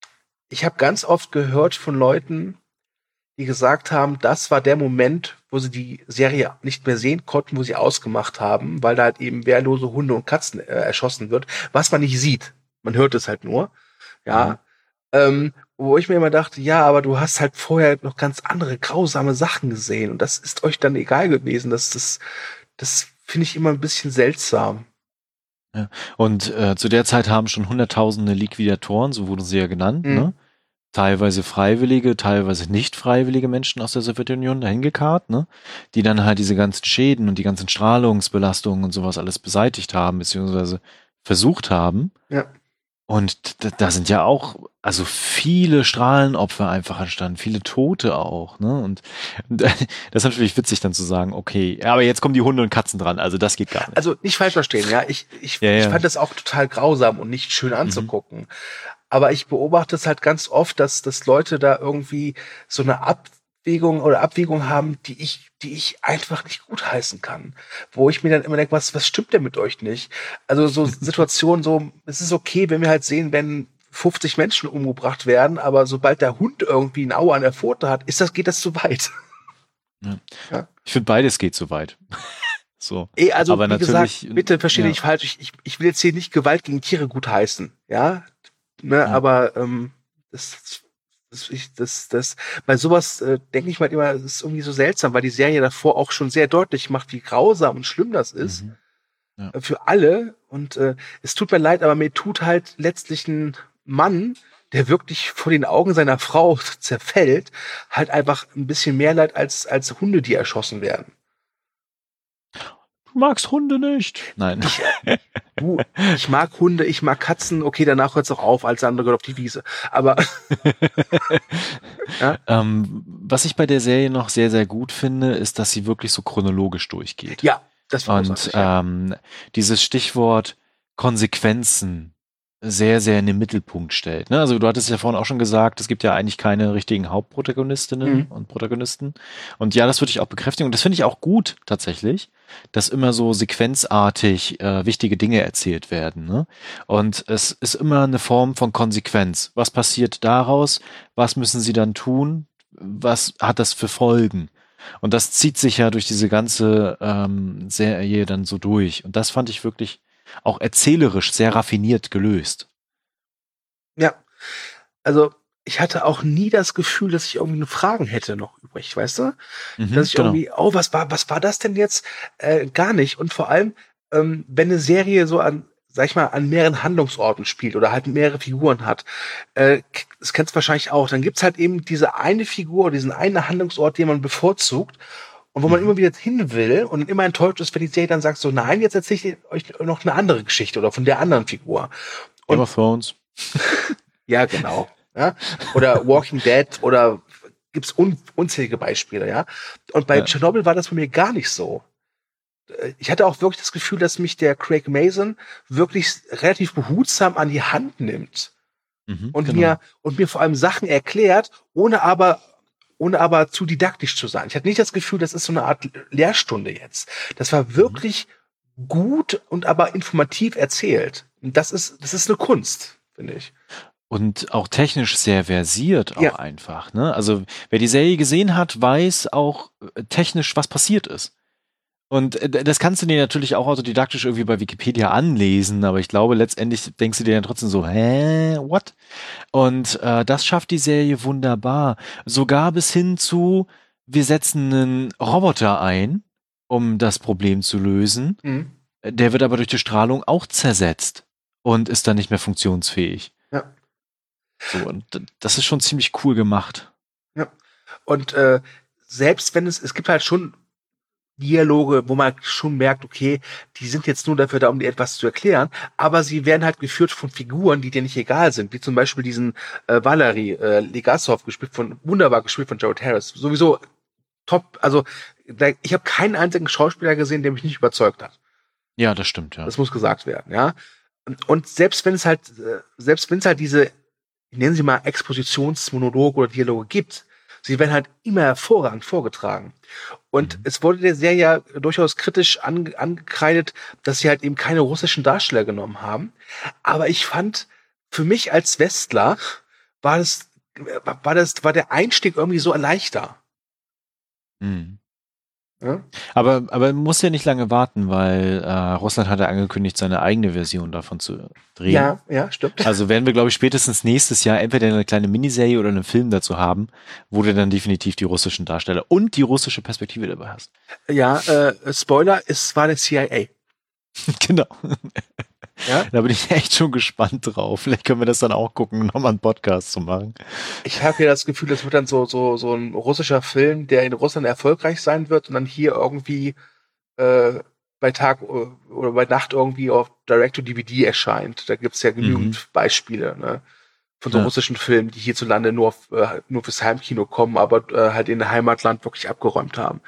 ich habe ganz oft gehört von Leuten, die gesagt haben, das war der Moment, wo sie die Serie nicht mehr sehen konnten, wo sie ausgemacht haben, weil da halt eben wehrlose Hunde und Katzen äh, erschossen wird, was man nicht sieht. Man hört es halt nur. Ja.
Mhm.
Ähm, wo ich mir immer dachte, ja, aber du hast halt vorher noch ganz andere grausame Sachen gesehen und das ist euch dann egal gewesen. Das, das, das finde ich immer ein bisschen seltsam.
Ja. Und äh, zu der Zeit haben schon Hunderttausende Liquidatoren, so wurden sie ja genannt,
Mhm.
ne? Teilweise freiwillige, teilweise nicht freiwillige Menschen aus der Sowjetunion dahin gekarrt, ne? Die dann halt diese ganzen Schäden und die ganzen Strahlungsbelastungen und sowas alles beseitigt haben, beziehungsweise versucht haben.
Ja.
Und da, da sind ja auch, also viele Strahlenopfer einfach entstanden, viele Tote auch, ne? Und, und das ist natürlich witzig dann zu sagen, okay, aber jetzt kommen die Hunde und Katzen dran, also das geht gar nicht.
Also nicht falsch verstehen, ja. Ich, ich,
Ja, ja.
ich fand das auch total grausam und nicht schön anzugucken. Mhm. Aber ich beobachte es halt ganz oft, dass, dass Leute da irgendwie so eine Abwägung oder Abwägung haben, die ich, die ich einfach nicht gutheißen kann. Wo ich mir dann immer denke, was, was stimmt denn mit euch nicht? Also so Situationen, so, es ist okay, wenn wir halt sehen, wenn fünfzig Menschen umgebracht werden, aber sobald der Hund irgendwie ein Auge an der Pfote hat, ist das, geht das zu weit.
Ja.
Ja.
Ich finde, beides geht zu weit. So.
Ey, also,
aber
wie
natürlich,
gesagt, bitte verstehe
ja.
nicht falsch. Ich, ich, ich will jetzt hier nicht Gewalt gegen Tiere gutheißen, ja. Ne, ja. Aber ähm, das, das, ich, das, das, bei sowas äh, denke ich mal immer, das ist irgendwie so seltsam, weil die Serie davor auch schon sehr deutlich macht, wie grausam und schlimm das ist.
Mhm. Ja.
Äh, für alle. Und äh, es tut mir leid, aber mir tut halt letztlich ein Mann, der wirklich vor den Augen seiner Frau zerfällt, halt einfach ein bisschen mehr leid als, als Hunde, die erschossen werden.
Du magst Hunde nicht. Nein.
Ich, du, ich mag Hunde, ich mag Katzen. Okay, danach hört's auch auf, als andere gehört auf die Wiese. Aber
ja? ähm, was ich bei der Serie noch sehr, sehr gut finde, ist, dass sie wirklich so chronologisch durchgeht.
Ja, das war
Und ähm, dieses Stichwort Konsequenzen sehr, sehr in den Mittelpunkt stellt. Ne? Also du hattest ja vorhin auch schon gesagt, es gibt ja eigentlich keine richtigen Hauptprotagonistinnen mhm. und Protagonisten. Und ja, das würde ich auch bekräftigen. Und das finde ich auch gut tatsächlich, dass immer so sequenzartig äh, wichtige Dinge erzählt werden. Ne? Und es ist immer eine Form von Konsequenz. Was passiert daraus? Was müssen sie dann tun? Was hat das für Folgen? Und das zieht sich ja durch diese ganze ähm, Serie dann so durch. Und das fand ich wirklich auch erzählerisch sehr raffiniert gelöst.
Ja, also ich hatte auch nie das Gefühl, dass ich irgendwie Fragen hätte noch übrig, weißt du? Mhm, dass ich genau. irgendwie, oh, was war, was war das denn jetzt? Äh, gar nicht. Und vor allem, ähm, wenn eine Serie so an, sag ich mal, an mehreren Handlungsorten spielt oder halt mehrere Figuren hat, äh, das kennst du wahrscheinlich auch, dann gibt's halt eben diese eine Figur, diesen einen Handlungsort, den man bevorzugt. Und wo man immer wieder hin will und immer enttäuscht ist, wenn die Serie dann sagt so, nein, jetzt erzähle ich euch noch eine andere Geschichte oder von der anderen Figur. Und
Game of Thrones.
Ja, genau. Ja? Oder Walking Dead oder gibt's un unzählige Beispiele, ja. Und bei ja. Tschernobyl war das bei mir gar nicht so. Ich hatte auch wirklich das Gefühl, dass mich der Craig Mazin wirklich relativ behutsam an die Hand nimmt. Mhm, und genau. mir und mir vor allem Sachen erklärt, ohne aber ohne aber zu didaktisch zu sein. Ich hatte nicht das Gefühl, das ist so eine Art Lehrstunde jetzt. Das war wirklich mhm. gut und aber informativ erzählt. Und das ist, das ist eine Kunst, finde ich.
Und auch technisch sehr versiert auch ja. einfach. Ne? Also wer die Serie gesehen hat, weiß auch technisch, was passiert ist. Und das kannst du dir natürlich auch autodidaktisch irgendwie bei Wikipedia anlesen, aber ich glaube, letztendlich denkst du dir dann trotzdem so, hä, what? Und äh, das schafft die Serie wunderbar. Sogar bis hin zu, wir setzen einen Roboter ein, um das Problem zu lösen. Mhm. Der wird aber durch die Strahlung auch zersetzt und ist dann nicht mehr funktionsfähig.
Ja.
So, und das ist schon ziemlich cool gemacht.
Ja. Und äh, selbst wenn es, es gibt halt schon Dialoge, wo man schon merkt, okay, die sind jetzt nur dafür da, um dir etwas zu erklären, aber sie werden halt geführt von Figuren, die dir nicht egal sind, wie zum Beispiel diesen äh, Valery äh, Legasov, gespielt von, wunderbar gespielt von Jared Harris. Sowieso top, also da, ich habe keinen einzigen Schauspieler gesehen, der mich nicht überzeugt hat.
Ja, das stimmt, ja.
Das muss gesagt werden, ja. Und selbst wenn es halt, äh, selbst wenn es halt diese, nennen Sie mal Expositionsmonologe oder Dialoge gibt, sie werden halt immer hervorragend vorgetragen. Und mhm. es wurde der Serie ja durchaus kritisch ange- angekreidet, dass sie halt eben keine russischen Darsteller genommen haben. Aber ich fand, für mich als Westler war das, war das, war der Einstieg irgendwie so leichter.
Mhm.
Ja?
Aber, aber man muss ja nicht lange warten, weil äh, Russland hat ja angekündigt, seine eigene Version davon zu drehen.
Ja, ja, stimmt.
Also werden wir, glaube ich, spätestens nächstes Jahr entweder eine kleine Miniserie oder einen Film dazu haben, wo du dann definitiv die russischen Darsteller und die russische Perspektive dabei hast.
Ja, äh, Spoiler, es war der C I A.
Genau.
Ja?
Da bin ich echt schon gespannt drauf. Vielleicht können wir das dann auch gucken, nochmal einen Podcast zu machen.
Ich habe ja das Gefühl, das wird dann so, so, so ein russischer Film, der in Russland erfolgreich sein wird und dann hier irgendwie äh, bei Tag oder bei Nacht irgendwie auf Direct-to-D V D erscheint. Da gibt's ja genügend
Mhm.
Beispiele, ne? Von so
Ja.
russischen Filmen, die hierzulande nur, auf, äh, nur fürs Heimkino kommen, aber äh, halt in der Heimatland wirklich abgeräumt haben.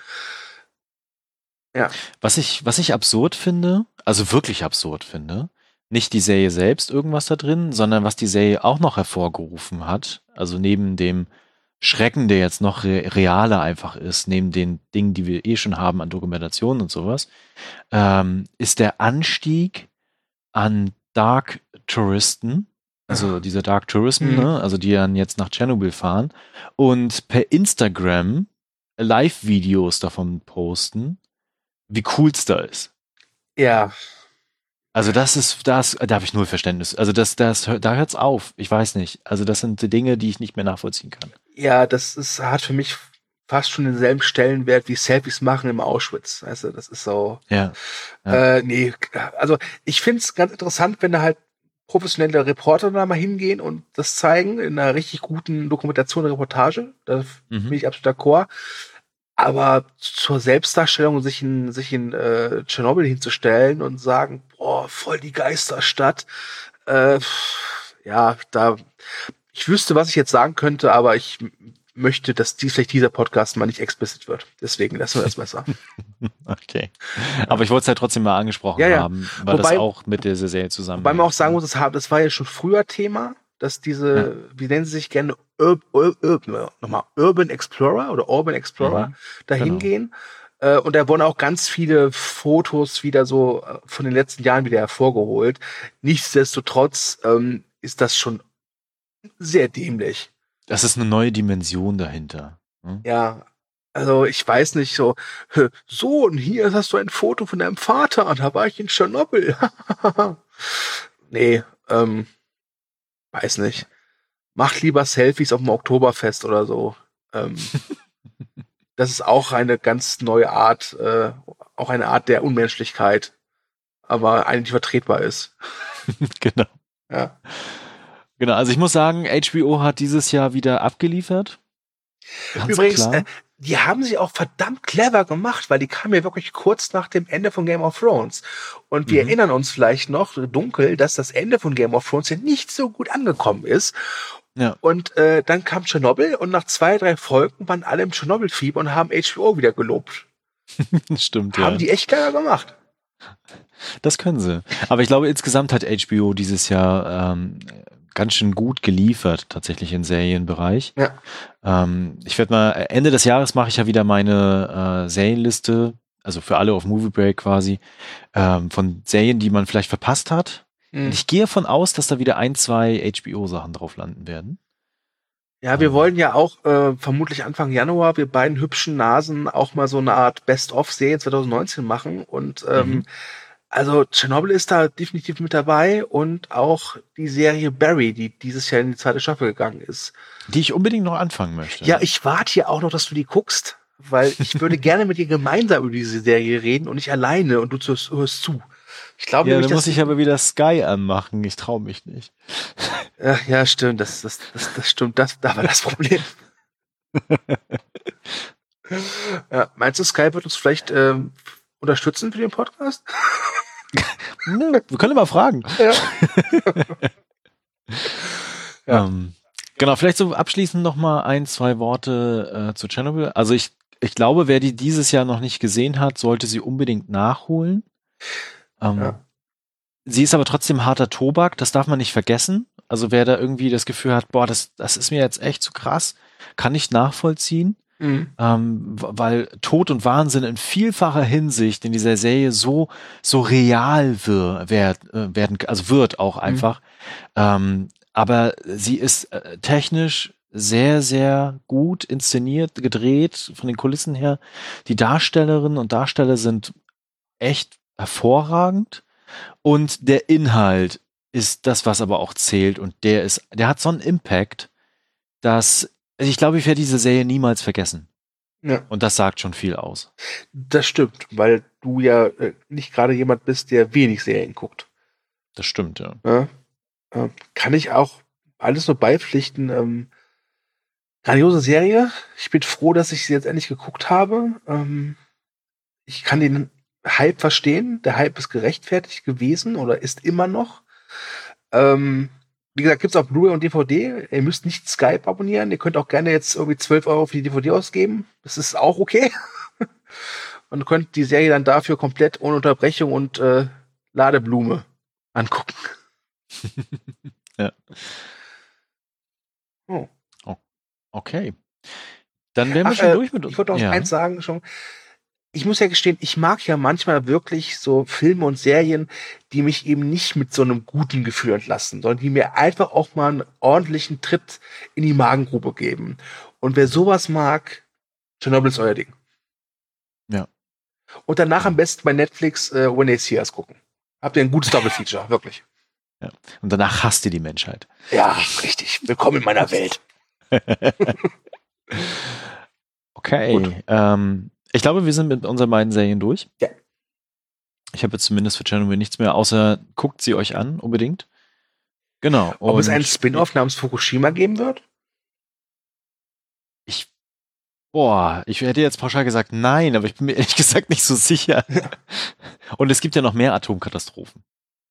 Ja.
Was ich, was ich absurd finde, also wirklich absurd finde, nicht die Serie selbst irgendwas da drin, sondern was die Serie auch noch hervorgerufen hat, also neben dem Schrecken, der jetzt noch re realer einfach ist, neben den Dingen, die wir eh schon haben an Dokumentationen und sowas, ähm, ist der Anstieg an Dark Touristen, also
Ah.
dieser Dark Tourism,
Mhm.
ne, also die dann jetzt nach Tschernobyl fahren und per Instagram Live-Videos davon posten, wie cool's da ist.
Ja.
Also das ist, das, da habe ich null Verständnis. Also das, das, da hört's auf. Ich weiß nicht. Also das sind die Dinge, die ich nicht mehr nachvollziehen kann.
Ja, das ist, hat für mich fast schon denselben Stellenwert wie Selfies machen im Auschwitz. Weißt du, das ist so.
Ja. Ja.
Äh, nee, also ich finde es ganz interessant, wenn da halt professionelle Reporter da mal hingehen und das zeigen in einer richtig guten Dokumentation, Reportage. Da
Mhm.
bin ich absolut d'accord. Aber zur Selbstdarstellung, sich in, sich in äh, Tschernobyl hinzustellen und sagen, boah, voll die Geisterstadt. Äh, ja, da, ich wüsste, was ich jetzt sagen könnte, aber ich m- möchte, dass dies, vielleicht dieser Podcast mal nicht explicit wird. Deswegen lassen wir das besser.
Okay. Aber ich wollte es ja trotzdem mal angesprochen
Ja, ja.
haben, weil
Wobei-
das auch mit dieser Serie zusammen.
Wobei man auch sagen muss, das, haben- das war ja schon früher Thema, dass diese, wie nennen sie sich gerne, Ur, Ur, Ur, nochmal, Urban Explorer oder Urban Explorer
Mhm.
dahin
Genau.
gehen. Äh, und da wurden auch ganz viele Fotos wieder so äh, von den letzten Jahren wieder hervorgeholt. Nichtsdestotrotz ähm, ist das schon sehr dämlich.
Das ist eine neue Dimension dahinter. ne?
Ja, also ich weiß nicht, so, "Hä, Sohn, hier hast du ein Foto von deinem Vater, und da war ich in Tschernobyl." Nee, ähm, weiß nicht. Macht lieber Selfies auf dem Oktoberfest oder so. Ähm, das ist auch eine ganz neue Art, äh, auch eine Art der Unmenschlichkeit, aber eigentlich vertretbar ist.
Genau.
Ja.
Genau. Also ich muss sagen, H B O hat dieses Jahr wieder abgeliefert. Ganz
Übrigens,
klar.
äh, die haben sie auch verdammt clever gemacht, weil die kamen ja wirklich kurz nach dem Ende von Game of Thrones. Und wir
Mhm.
erinnern uns vielleicht noch dunkel, dass das Ende von Game of Thrones ja nicht so gut angekommen ist.
Ja.
Und äh, dann kam Tschernobyl und nach zwei, drei Folgen waren alle im Tschernobyl-Fieber und haben H B O wieder gelobt.
Stimmt,
Haben
ja.
die echt clever gemacht.
Das können sie. Aber ich glaube, insgesamt hat H B O dieses Jahr ähm, ganz schön gut geliefert, tatsächlich im Serienbereich.
Ja.
Ähm, ich werde mal, Ende des Jahres mache ich ja wieder meine äh, Serienliste, also für alle auf Movie Break quasi, ähm, von Serien, die man vielleicht verpasst hat.
Hm.
Und ich gehe davon aus, dass da wieder ein, zwei H B O-Sachen drauf landen werden.
Ja, wir
Ähm.
wollen ja auch äh, vermutlich Anfang Januar, wir beiden hübschen Nasen, auch mal so eine Art Best-of-Serie zwanzig neunzehn machen. Und ähm,
Mhm.
also Tschernobyl ist da definitiv mit dabei und auch die Serie Barry, die dieses Jahr in die zweite Staffel gegangen ist.
Die ich unbedingt noch anfangen möchte.
Ja, ich warte hier auch noch, dass du die guckst, weil ich würde gerne mit dir gemeinsam über diese Serie reden und nicht alleine und du zu- hörst zu. Ich glaube
Ja,
nämlich,
dann muss
dass
ich aber wieder Sky anmachen. Ich traue mich nicht.
ja, ja, stimmt, das, das, das, das stimmt, das, da war das Problem. Ja, meinst du, Sky wird uns vielleicht ähm, unterstützen für den Podcast?
Ne, wir können mal fragen.
Ja. Ja.
Ähm, genau, vielleicht so abschließend noch mal ein, zwei Worte äh, zu Chernobyl. Also ich, ich glaube, wer die dieses Jahr noch nicht gesehen hat, sollte sie unbedingt nachholen. Ähm,
Ja.
Sie ist aber trotzdem harter Tobak, das darf man nicht vergessen. Also wer da irgendwie das Gefühl hat, boah, das, das ist mir jetzt echt zu krass, kann ich nachvollziehen.
Mhm.
Ähm, w- weil Tod und Wahnsinn in vielfacher Hinsicht in dieser Serie so so real wir, werd, äh, werden, also wird auch einfach. Ähm, aber sie ist äh, technisch sehr, sehr gut inszeniert, gedreht, von den Kulissen her. Die Darstellerinnen und Darsteller sind echt hervorragend. Und der Inhalt ist das, was aber auch zählt. Und der ist, der hat so einen Impact, dass, also ich glaube, ich werde diese Serie niemals vergessen.
Ja.
Und das sagt schon viel aus.
Das stimmt, weil du ja äh, nicht gerade jemand bist, der wenig Serien guckt.
Das stimmt, ja.
Ja? Äh, kann ich auch alles nur beipflichten. Ähm, grandiose Serie. Ich bin froh, dass ich sie jetzt endlich geguckt habe. Ähm, ich kann den Hype verstehen. Der Hype ist gerechtfertigt gewesen oder ist immer noch. Ähm, wie gesagt, gibt's auf Blu-ray und D V D. Ihr müsst nicht Skype abonnieren. Ihr könnt auch gerne jetzt irgendwie zwölf Euro für die D V D ausgeben. Das ist auch okay. Und könnt die Serie dann dafür komplett ohne Unterbrechung und äh, Ladeblume angucken.
Ja.
Oh.
Oh, okay. Dann wären wir
Ach,
schon
äh,
durch mit uns.
Ich wollte noch
Ja.
eins sagen schon. Ich muss ja gestehen, ich mag ja manchmal wirklich so Filme und Serien, die mich eben nicht mit so einem guten Gefühl entlassen, sondern die mir einfach auch mal einen ordentlichen Tritt in die Magengrube geben. Und wer sowas mag, Chernobyl ist euer Ding.
Ja.
Und danach am besten bei Netflix äh, When They See Us gucken. Habt ihr ein gutes Double-Feature, wirklich.
Ja. Und danach hasst ihr die Menschheit.
Ja, richtig. Willkommen in meiner Welt.
Okay.
Gut.
Ähm, ich glaube, wir sind mit unseren beiden Serien durch.
Ja.
Ich habe jetzt zumindest für Chernobyl nichts mehr, außer guckt sie euch an, unbedingt. Genau.
Ob es
und
einen Spin-off namens Fukushima geben wird?
Ich, boah, ich hätte jetzt pauschal gesagt nein, aber ich bin mir ehrlich gesagt nicht so sicher. Und es gibt ja noch mehr Atomkatastrophen.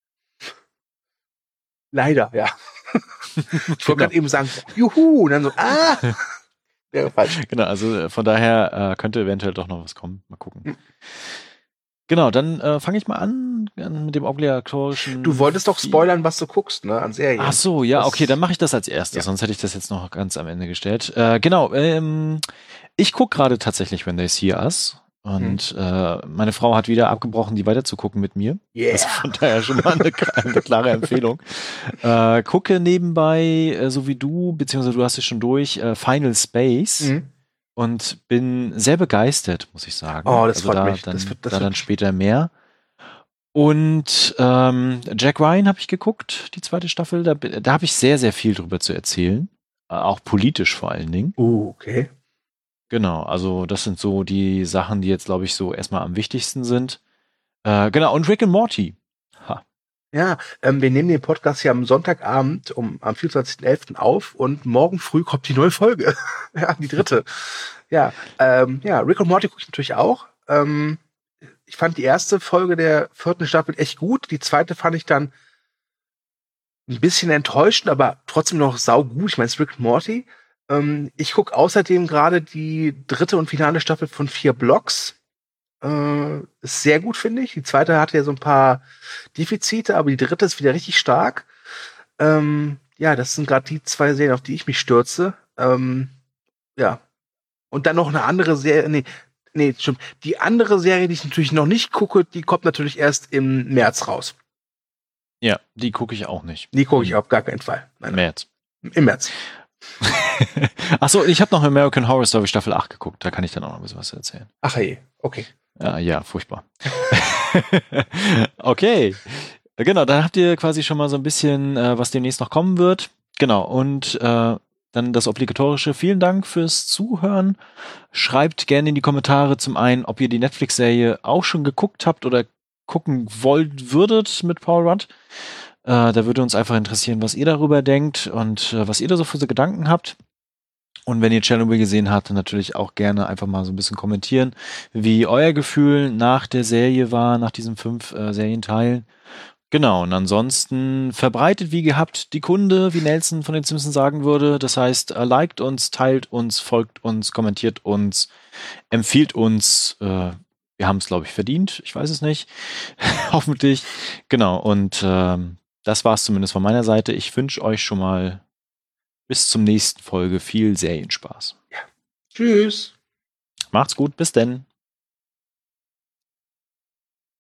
Leider, ja. Ich wollte
Genau.
gerade eben sagen, juhu, und dann so, ah, wäre falsch.
Genau, also äh, von daher äh, könnte eventuell doch noch was kommen. Mal gucken.
Hm.
Genau, dann äh, fange ich mal an, an mit dem obligatorischen.
Du wolltest doch spoilern, was du guckst, ne, an Serien.
Ach so, ja,
Das-
okay, dann mache ich das als erstes,
Ja.
sonst hätte ich das jetzt noch ganz am Ende gestellt. Äh, genau, ähm, ich gucke gerade tatsächlich When They See Us und äh, meine Frau hat wieder abgebrochen, die weiter zu gucken mit mir.
Yeah.
Also von daher schon mal eine, eine klare Empfehlung. Äh, gucke nebenbei, äh, so wie du, beziehungsweise du hast es schon durch, äh, Final Space.
Mhm.
Und bin sehr begeistert, muss ich sagen.
Oh, das
also
freut
da,
mich.
Dann,
Das wird- das
da
wird-
dann später mehr. Und ähm, Jack Ryan habe ich geguckt, die zweite Staffel. Da, da habe ich sehr, sehr viel drüber zu erzählen. Äh, auch politisch vor allen Dingen.
Uh, okay.
Genau, also das sind so die Sachen, die jetzt, glaube ich, so erstmal am wichtigsten sind. Äh, genau, und Rick and Morty. Ha.
Ja, ähm, wir nehmen den Podcast ja am Sonntagabend um am vierundzwanzigsten elften auf und morgen früh kommt die neue Folge. Ja, die dritte. Ja, ähm, ja, Rick und Morty gucke ich natürlich auch. Ähm, ich fand die erste Folge der vierten Staffel echt gut. Die zweite fand ich dann ein bisschen enttäuschend, aber trotzdem noch saugut. Ich meine, es ist Rick und Morty. Ähm, ich gucke außerdem gerade die dritte und finale Staffel von Vier Blocks. Äh, ist sehr gut, finde ich. Die zweite hatte ja so ein paar Defizite, aber die dritte ist wieder richtig stark. Ähm, ja, das sind gerade die zwei Serien, auf die ich mich stürze. Ähm, ja. Und dann noch eine andere Serie, nee, nee, stimmt. Die andere Serie, die ich natürlich noch nicht gucke, die kommt natürlich erst im März raus.
Ja, die gucke ich auch nicht.
Die gucke ich auf gar keinen Fall. Nein, nein.
März.
Im März.
Achso, ich habe noch American Horror Story Staffel acht geguckt. Da kann ich dann auch noch ein bisschen was erzählen.
Ach je, okay.
Ja, ja, furchtbar. Okay. Genau, dann habt ihr quasi schon mal so ein bisschen, äh, was demnächst noch kommen wird. Genau, und äh, dann das obligatorische. Vielen Dank fürs Zuhören. Schreibt gerne in die Kommentare zum einen, ob ihr die Netflix-Serie auch schon geguckt habt oder gucken wollt, würdet mit Paul Rudd. Äh, da würde uns einfach interessieren, was ihr darüber denkt und äh, was ihr da so für so Gedanken habt. Und wenn ihr Chernobyl gesehen habt, dann natürlich auch gerne einfach mal so ein bisschen kommentieren, wie euer Gefühl nach der Serie war, nach diesen fünf äh, Serienteilen. Genau, und ansonsten verbreitet wie gehabt die Kunde, wie Nelson von den Simpsons sagen würde. Das heißt, äh, liked uns, teilt uns, folgt uns, kommentiert uns, empfiehlt uns. Äh, wir haben es, glaube ich, verdient. Ich weiß es nicht. Hoffentlich. Genau, und ähm, das war es zumindest von meiner Seite. Ich wünsche euch schon mal bis zum nächsten Folge viel Serienspaß.
Tschüss.
Macht's gut, bis denn.